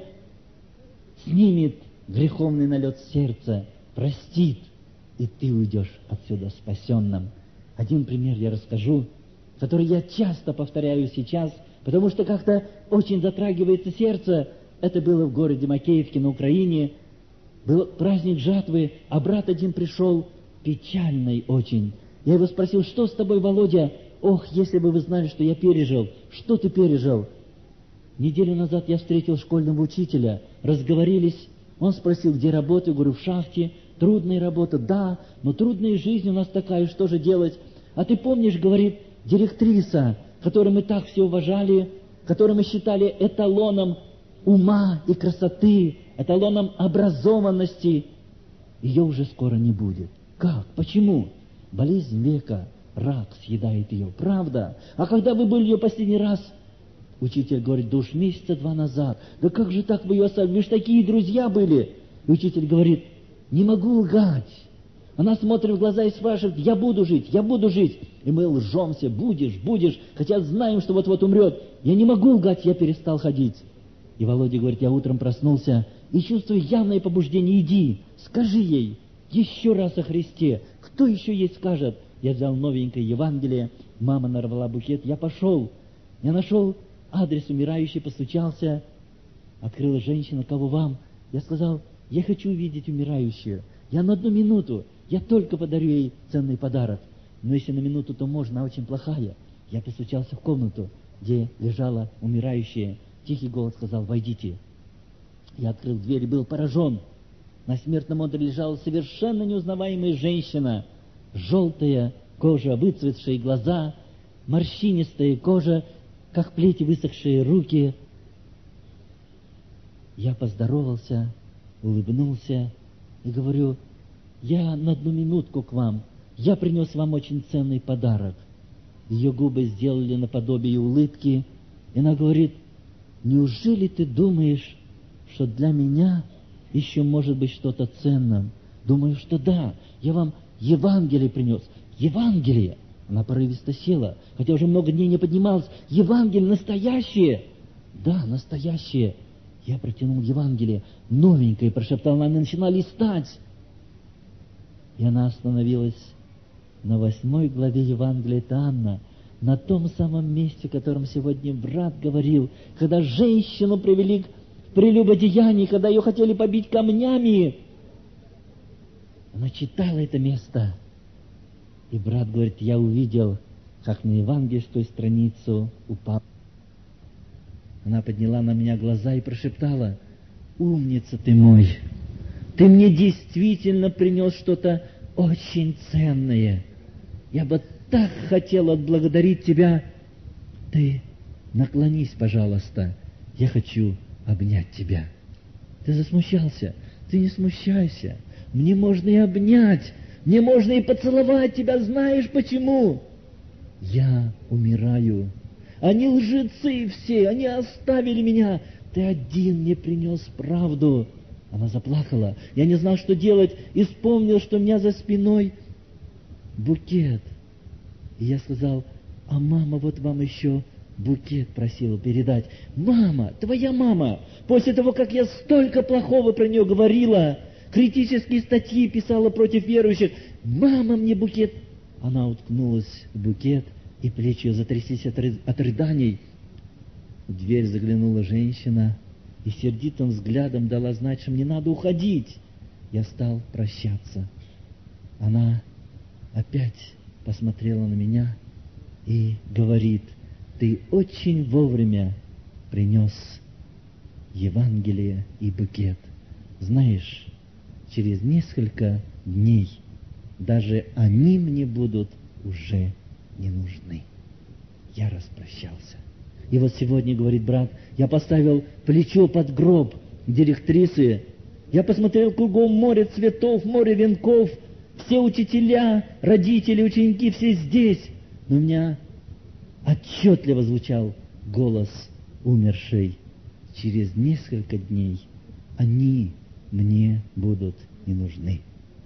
снимет греховный налет сердца, простит, и ты уйдешь отсюда спасенным. Один пример я расскажу, который я часто повторяю сейчас, потому что как-то очень затрагивается сердце. Это было в городе Макеевке на Украине. Был праздник жатвы, а брат один пришел печальный очень. Я его спросил: что с тобой, Володя? Ох, если бы вы знали, что я пережил. Что ты пережил? Неделю назад я встретил школьного учителя, разговорились. Он спросил, где работаю, говорю, в шахте. Трудная работа, да, но трудная жизнь у нас такая, что же делать? А ты помнишь, говорит, директриса, которую мы так все уважали, которую мы считали эталоном ума и красоты, эталоном образованности, ее уже скоро не будет. Как? Почему? Болезнь века, рак съедает ее, правда? А когда вы были ее последний раз? Учитель говорит, да уж месяца два назад. Да как же так вы ее оставили? Вы же такие друзья были. И учитель говорит, не могу лгать. Она смотрит в глаза и спрашивает, я буду жить, я буду жить. И мы лжемся, будешь, будешь, хотя знаем, что вот-вот умрет. Я не могу лгать, я перестал ходить. И Володя говорит, я утром проснулся и чувствую явное побуждение, иди, скажи ей еще раз о Христе. Кто еще ей скажет? Я взял новенькое Евангелие, мама нарвала букет, я пошел. Я нашел адрес умирающей, постучался, открыла женщина, кого вам? Я сказал, я хочу увидеть умирающую. Я на одну минуту, я только подарю ей ценный подарок. Но если на минуту, то можно, она очень плохая. Я постучался в комнату, где лежала умирающая. Тихий голос сказал, войдите. Я открыл дверь и был поражен. На смертном одре лежала совершенно неузнаваемая женщина. Желтая кожа, выцветшие глаза, морщинистая кожа, как плети высохшие руки. Я поздоровался, улыбнулся и говорю, я на одну минутку к вам. Я принес вам очень ценный подарок. Ее губы сделали наподобие улыбки. И она говорит, неужели ты думаешь, что для меня еще может быть что-то ценным? Думаю, что да. Я вам Евангелие принес. Евангелие! Она порывисто села, хотя уже много дней не поднималась. Евангелие настоящее! Да, настоящее. Я протянул Евангелие, новенькое, прошептал, она начала листать. И она остановилась на восьмой главе Евангелия от Иоанна, на том самом месте, о котором сегодня брат говорил, когда женщину привели к прелюбодеянию, когда ее хотели побить камнями. Она читала это место. И брат говорит, я увидел, как на евангельскую страницу упал. Она подняла на меня глаза и прошептала: «Умница ты мой! Ты мне действительно принес что-то очень ценное. Я бы так хотел отблагодарить тебя. Ты наклонись, пожалуйста. Я хочу обнять тебя». Ты засмущался? Ты не смущайся. Мне можно и обнять, мне можно и поцеловать тебя. Знаешь почему? Я умираю. Они лжецы все, они оставили меня. Ты один мне принес правду. Она заплакала. Я не знал, что делать, и вспомнил, что у меня за спиной букет. И я сказал: а мама вот вам еще букет просила передать. Мама, твоя мама, после того, как я столько плохого про нее говорила, критические статьи писала против верующих, мама мне букет. Она уткнулась в букет, и плечи ее затряслись от, ры... от рыданий. В дверь заглянула женщина и сердитым взглядом дала знать, что мне надо уходить. Я стал прощаться. Она опять посмотрела на меня и говорит: ты очень вовремя принес Евангелие и букет. Знаешь, через несколько дней даже они мне будут уже не нужны. Я распрощался. И вот сегодня, говорит брат, я поставил плечо под гроб директрисы. Я посмотрел кругом море цветов, море венков. Все учителя, родители, ученики, все здесь. Но у меня отчетливо звучал голос умершей: через несколько дней они мне будут не нужны.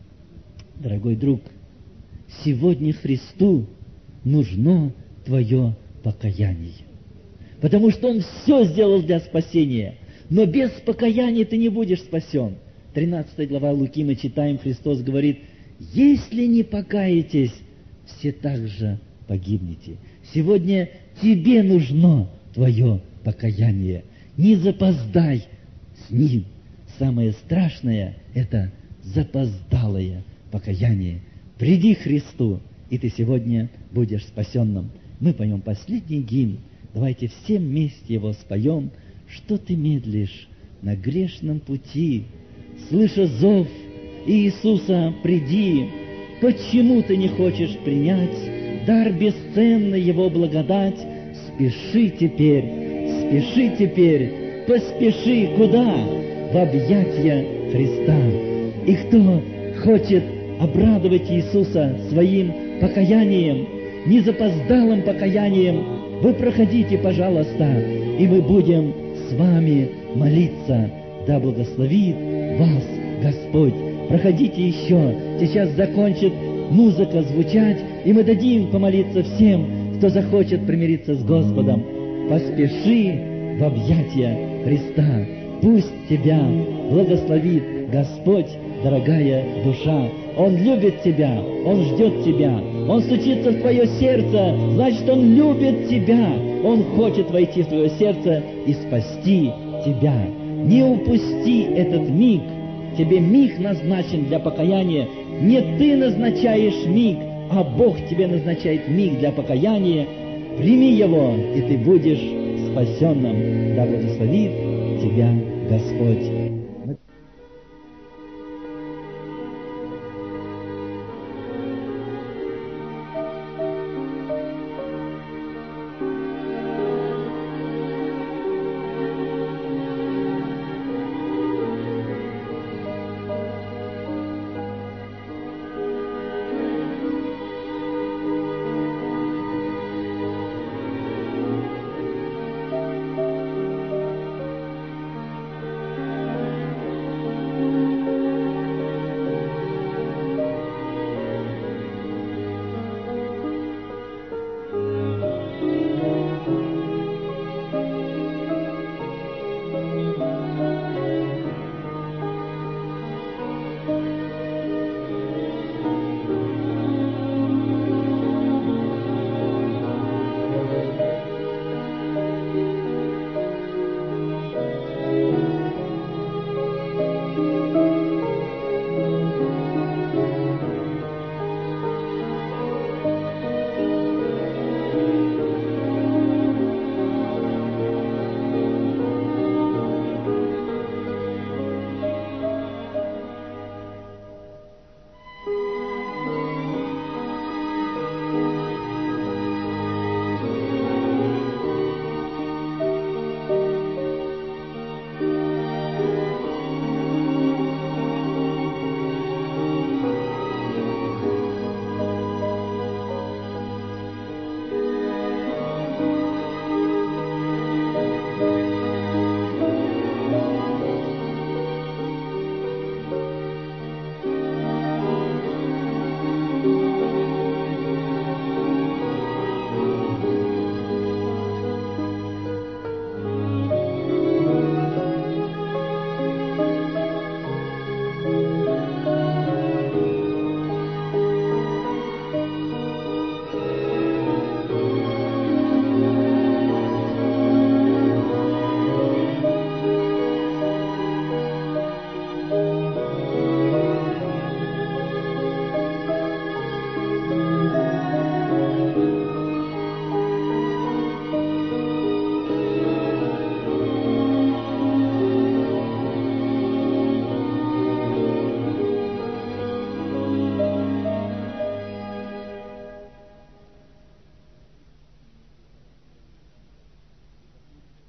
Дорогой друг, сегодня Христу нужно твое покаяние, потому что Он все сделал для спасения, но без покаяния ты не будешь спасен. тринадцатая глава Луки мы читаем, Христос говорит: если не покаетесь, все также погибнете. Сегодня тебе нужно твое покаяние. Не запоздай с ним. Самое страшное – это запоздалое покаяние. Приди к Христу, и ты сегодня будешь спасенным. Мы поем последний гимн. Давайте все вместе его споем. Что ты медлишь на грешном пути? Слыша зов Иисуса, приди. Почему ты не хочешь принять дар бесценный Его благодать? Спеши теперь, спеши теперь, поспеши куда? В объятия Христа. И кто хочет обрадовать Иисуса своим покаянием, незапоздалым покаянием, вы проходите, пожалуйста, и мы будем с вами молиться. Да благословит вас Господь. Проходите еще. Сейчас закончит музыка звучать, и мы дадим помолиться всем, кто захочет примириться с Господом. Поспеши в объятия Христа. Пусть тебя благословит Господь, дорогая душа. Он любит тебя, Он ждет тебя, Он стучится в твое сердце, значит, Он любит тебя. Он хочет войти в твое сердце и спасти тебя. Не упусти этот миг. Тебе миг назначен для покаяния. Не ты назначаешь миг, а Бог тебе назначает миг для покаяния. Прими его, и ты будешь спасенным. Да благословит тебя Господь.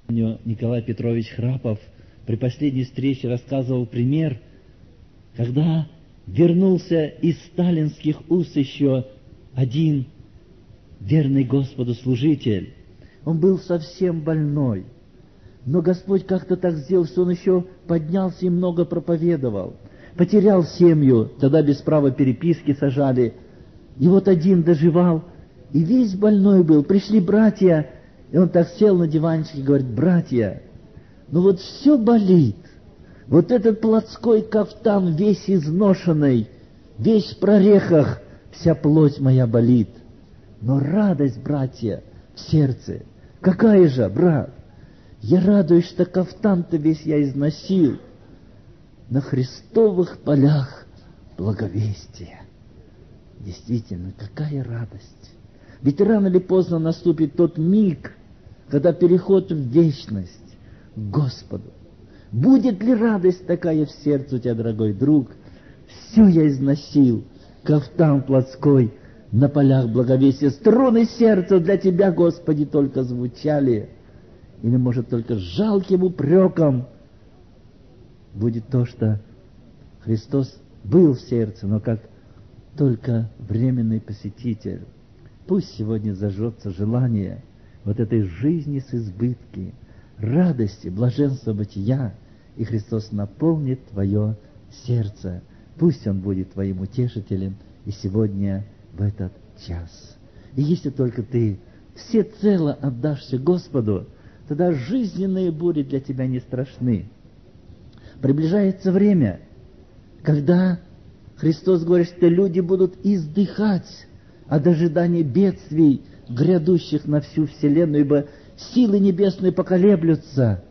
Николай Петрович Храпов при последней встрече рассказывал пример, когда вернулся из сталинских уст еще один верный Господу служитель. Он был совсем больной, но Господь как-то так сделал, что он еще поднялся и много проповедовал. Потерял семью, тогда без права переписки сажали. И вот один доживал, и весь больной был. Пришли братья, и он так сел на диванчик и говорит: братья, ну вот все болит. Вот этот плотской кафтан весь изношенный, весь в прорехах, вся плоть моя болит. Но радость, братья, в сердце. Какая же, брат? Я радуюсь, что кафтан-то весь я износил на Христовых полях благовестия. Действительно, какая радость! Ведь рано или поздно наступит тот миг, когда переход в вечность к Господу. Будет ли радость такая в сердце у тебя, дорогой друг? Все я износил, кафтан плотской на полях благовестия. Струны сердца для Тебя, Господи, только звучали. Или, может, только жалким упреком будет то, что Христос был в сердце, но как только временный посетитель. Пусть сегодня зажжется желание вот этой жизни с избытки, радости, блаженства бытия, и Христос наполнит твое сердце. Пусть Он будет твоим утешителем и сегодня в этот час. И если только ты всецело отдашься Господу, тогда жизненные бури для тебя не страшны. Приближается время, когда Христос говорит, что люди будут издыхать от ожидания бедствий, грядущих на всю вселенную, ибо силы небесные поколеблются.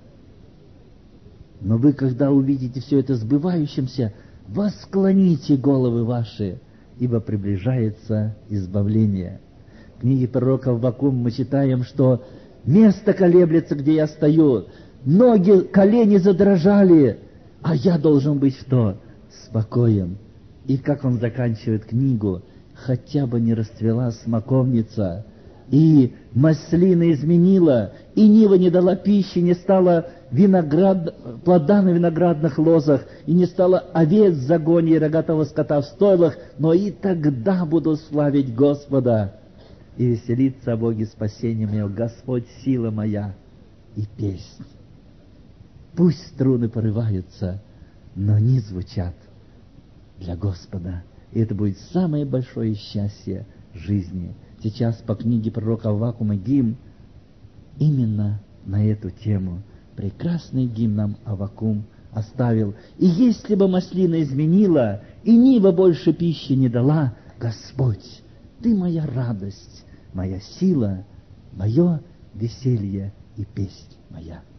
Но вы, когда увидите все это сбывающимся, восклоните головы ваши, ибо приближается избавление. В книге пророка Аввакум мы читаем, что место колеблется, где я стою, ноги, колени задрожали, а я должен быть что? Спокоен. И как он заканчивает книгу: хотя бы не расцвела смоковница, и маслина изменила, и нива не дала пищи, не стало виноград, плода на виноградных лозах, и не стало овец в загоне и рогатого скота в стойлах, но и тогда буду славить Господа и веселиться о Боге спасения моего. Господь — сила моя и песнь. Пусть струны порываются, но они звучат для Господа. И это будет самое большое счастье жизни. Сейчас по книге пророка Аввакума гимн именно на эту тему. Прекрасный гимн нам Аввакум оставил. И если бы маслина изменила, и нива больше пищи не дала, Господь, Ты моя радость, моя сила, мое веселье и песнь моя.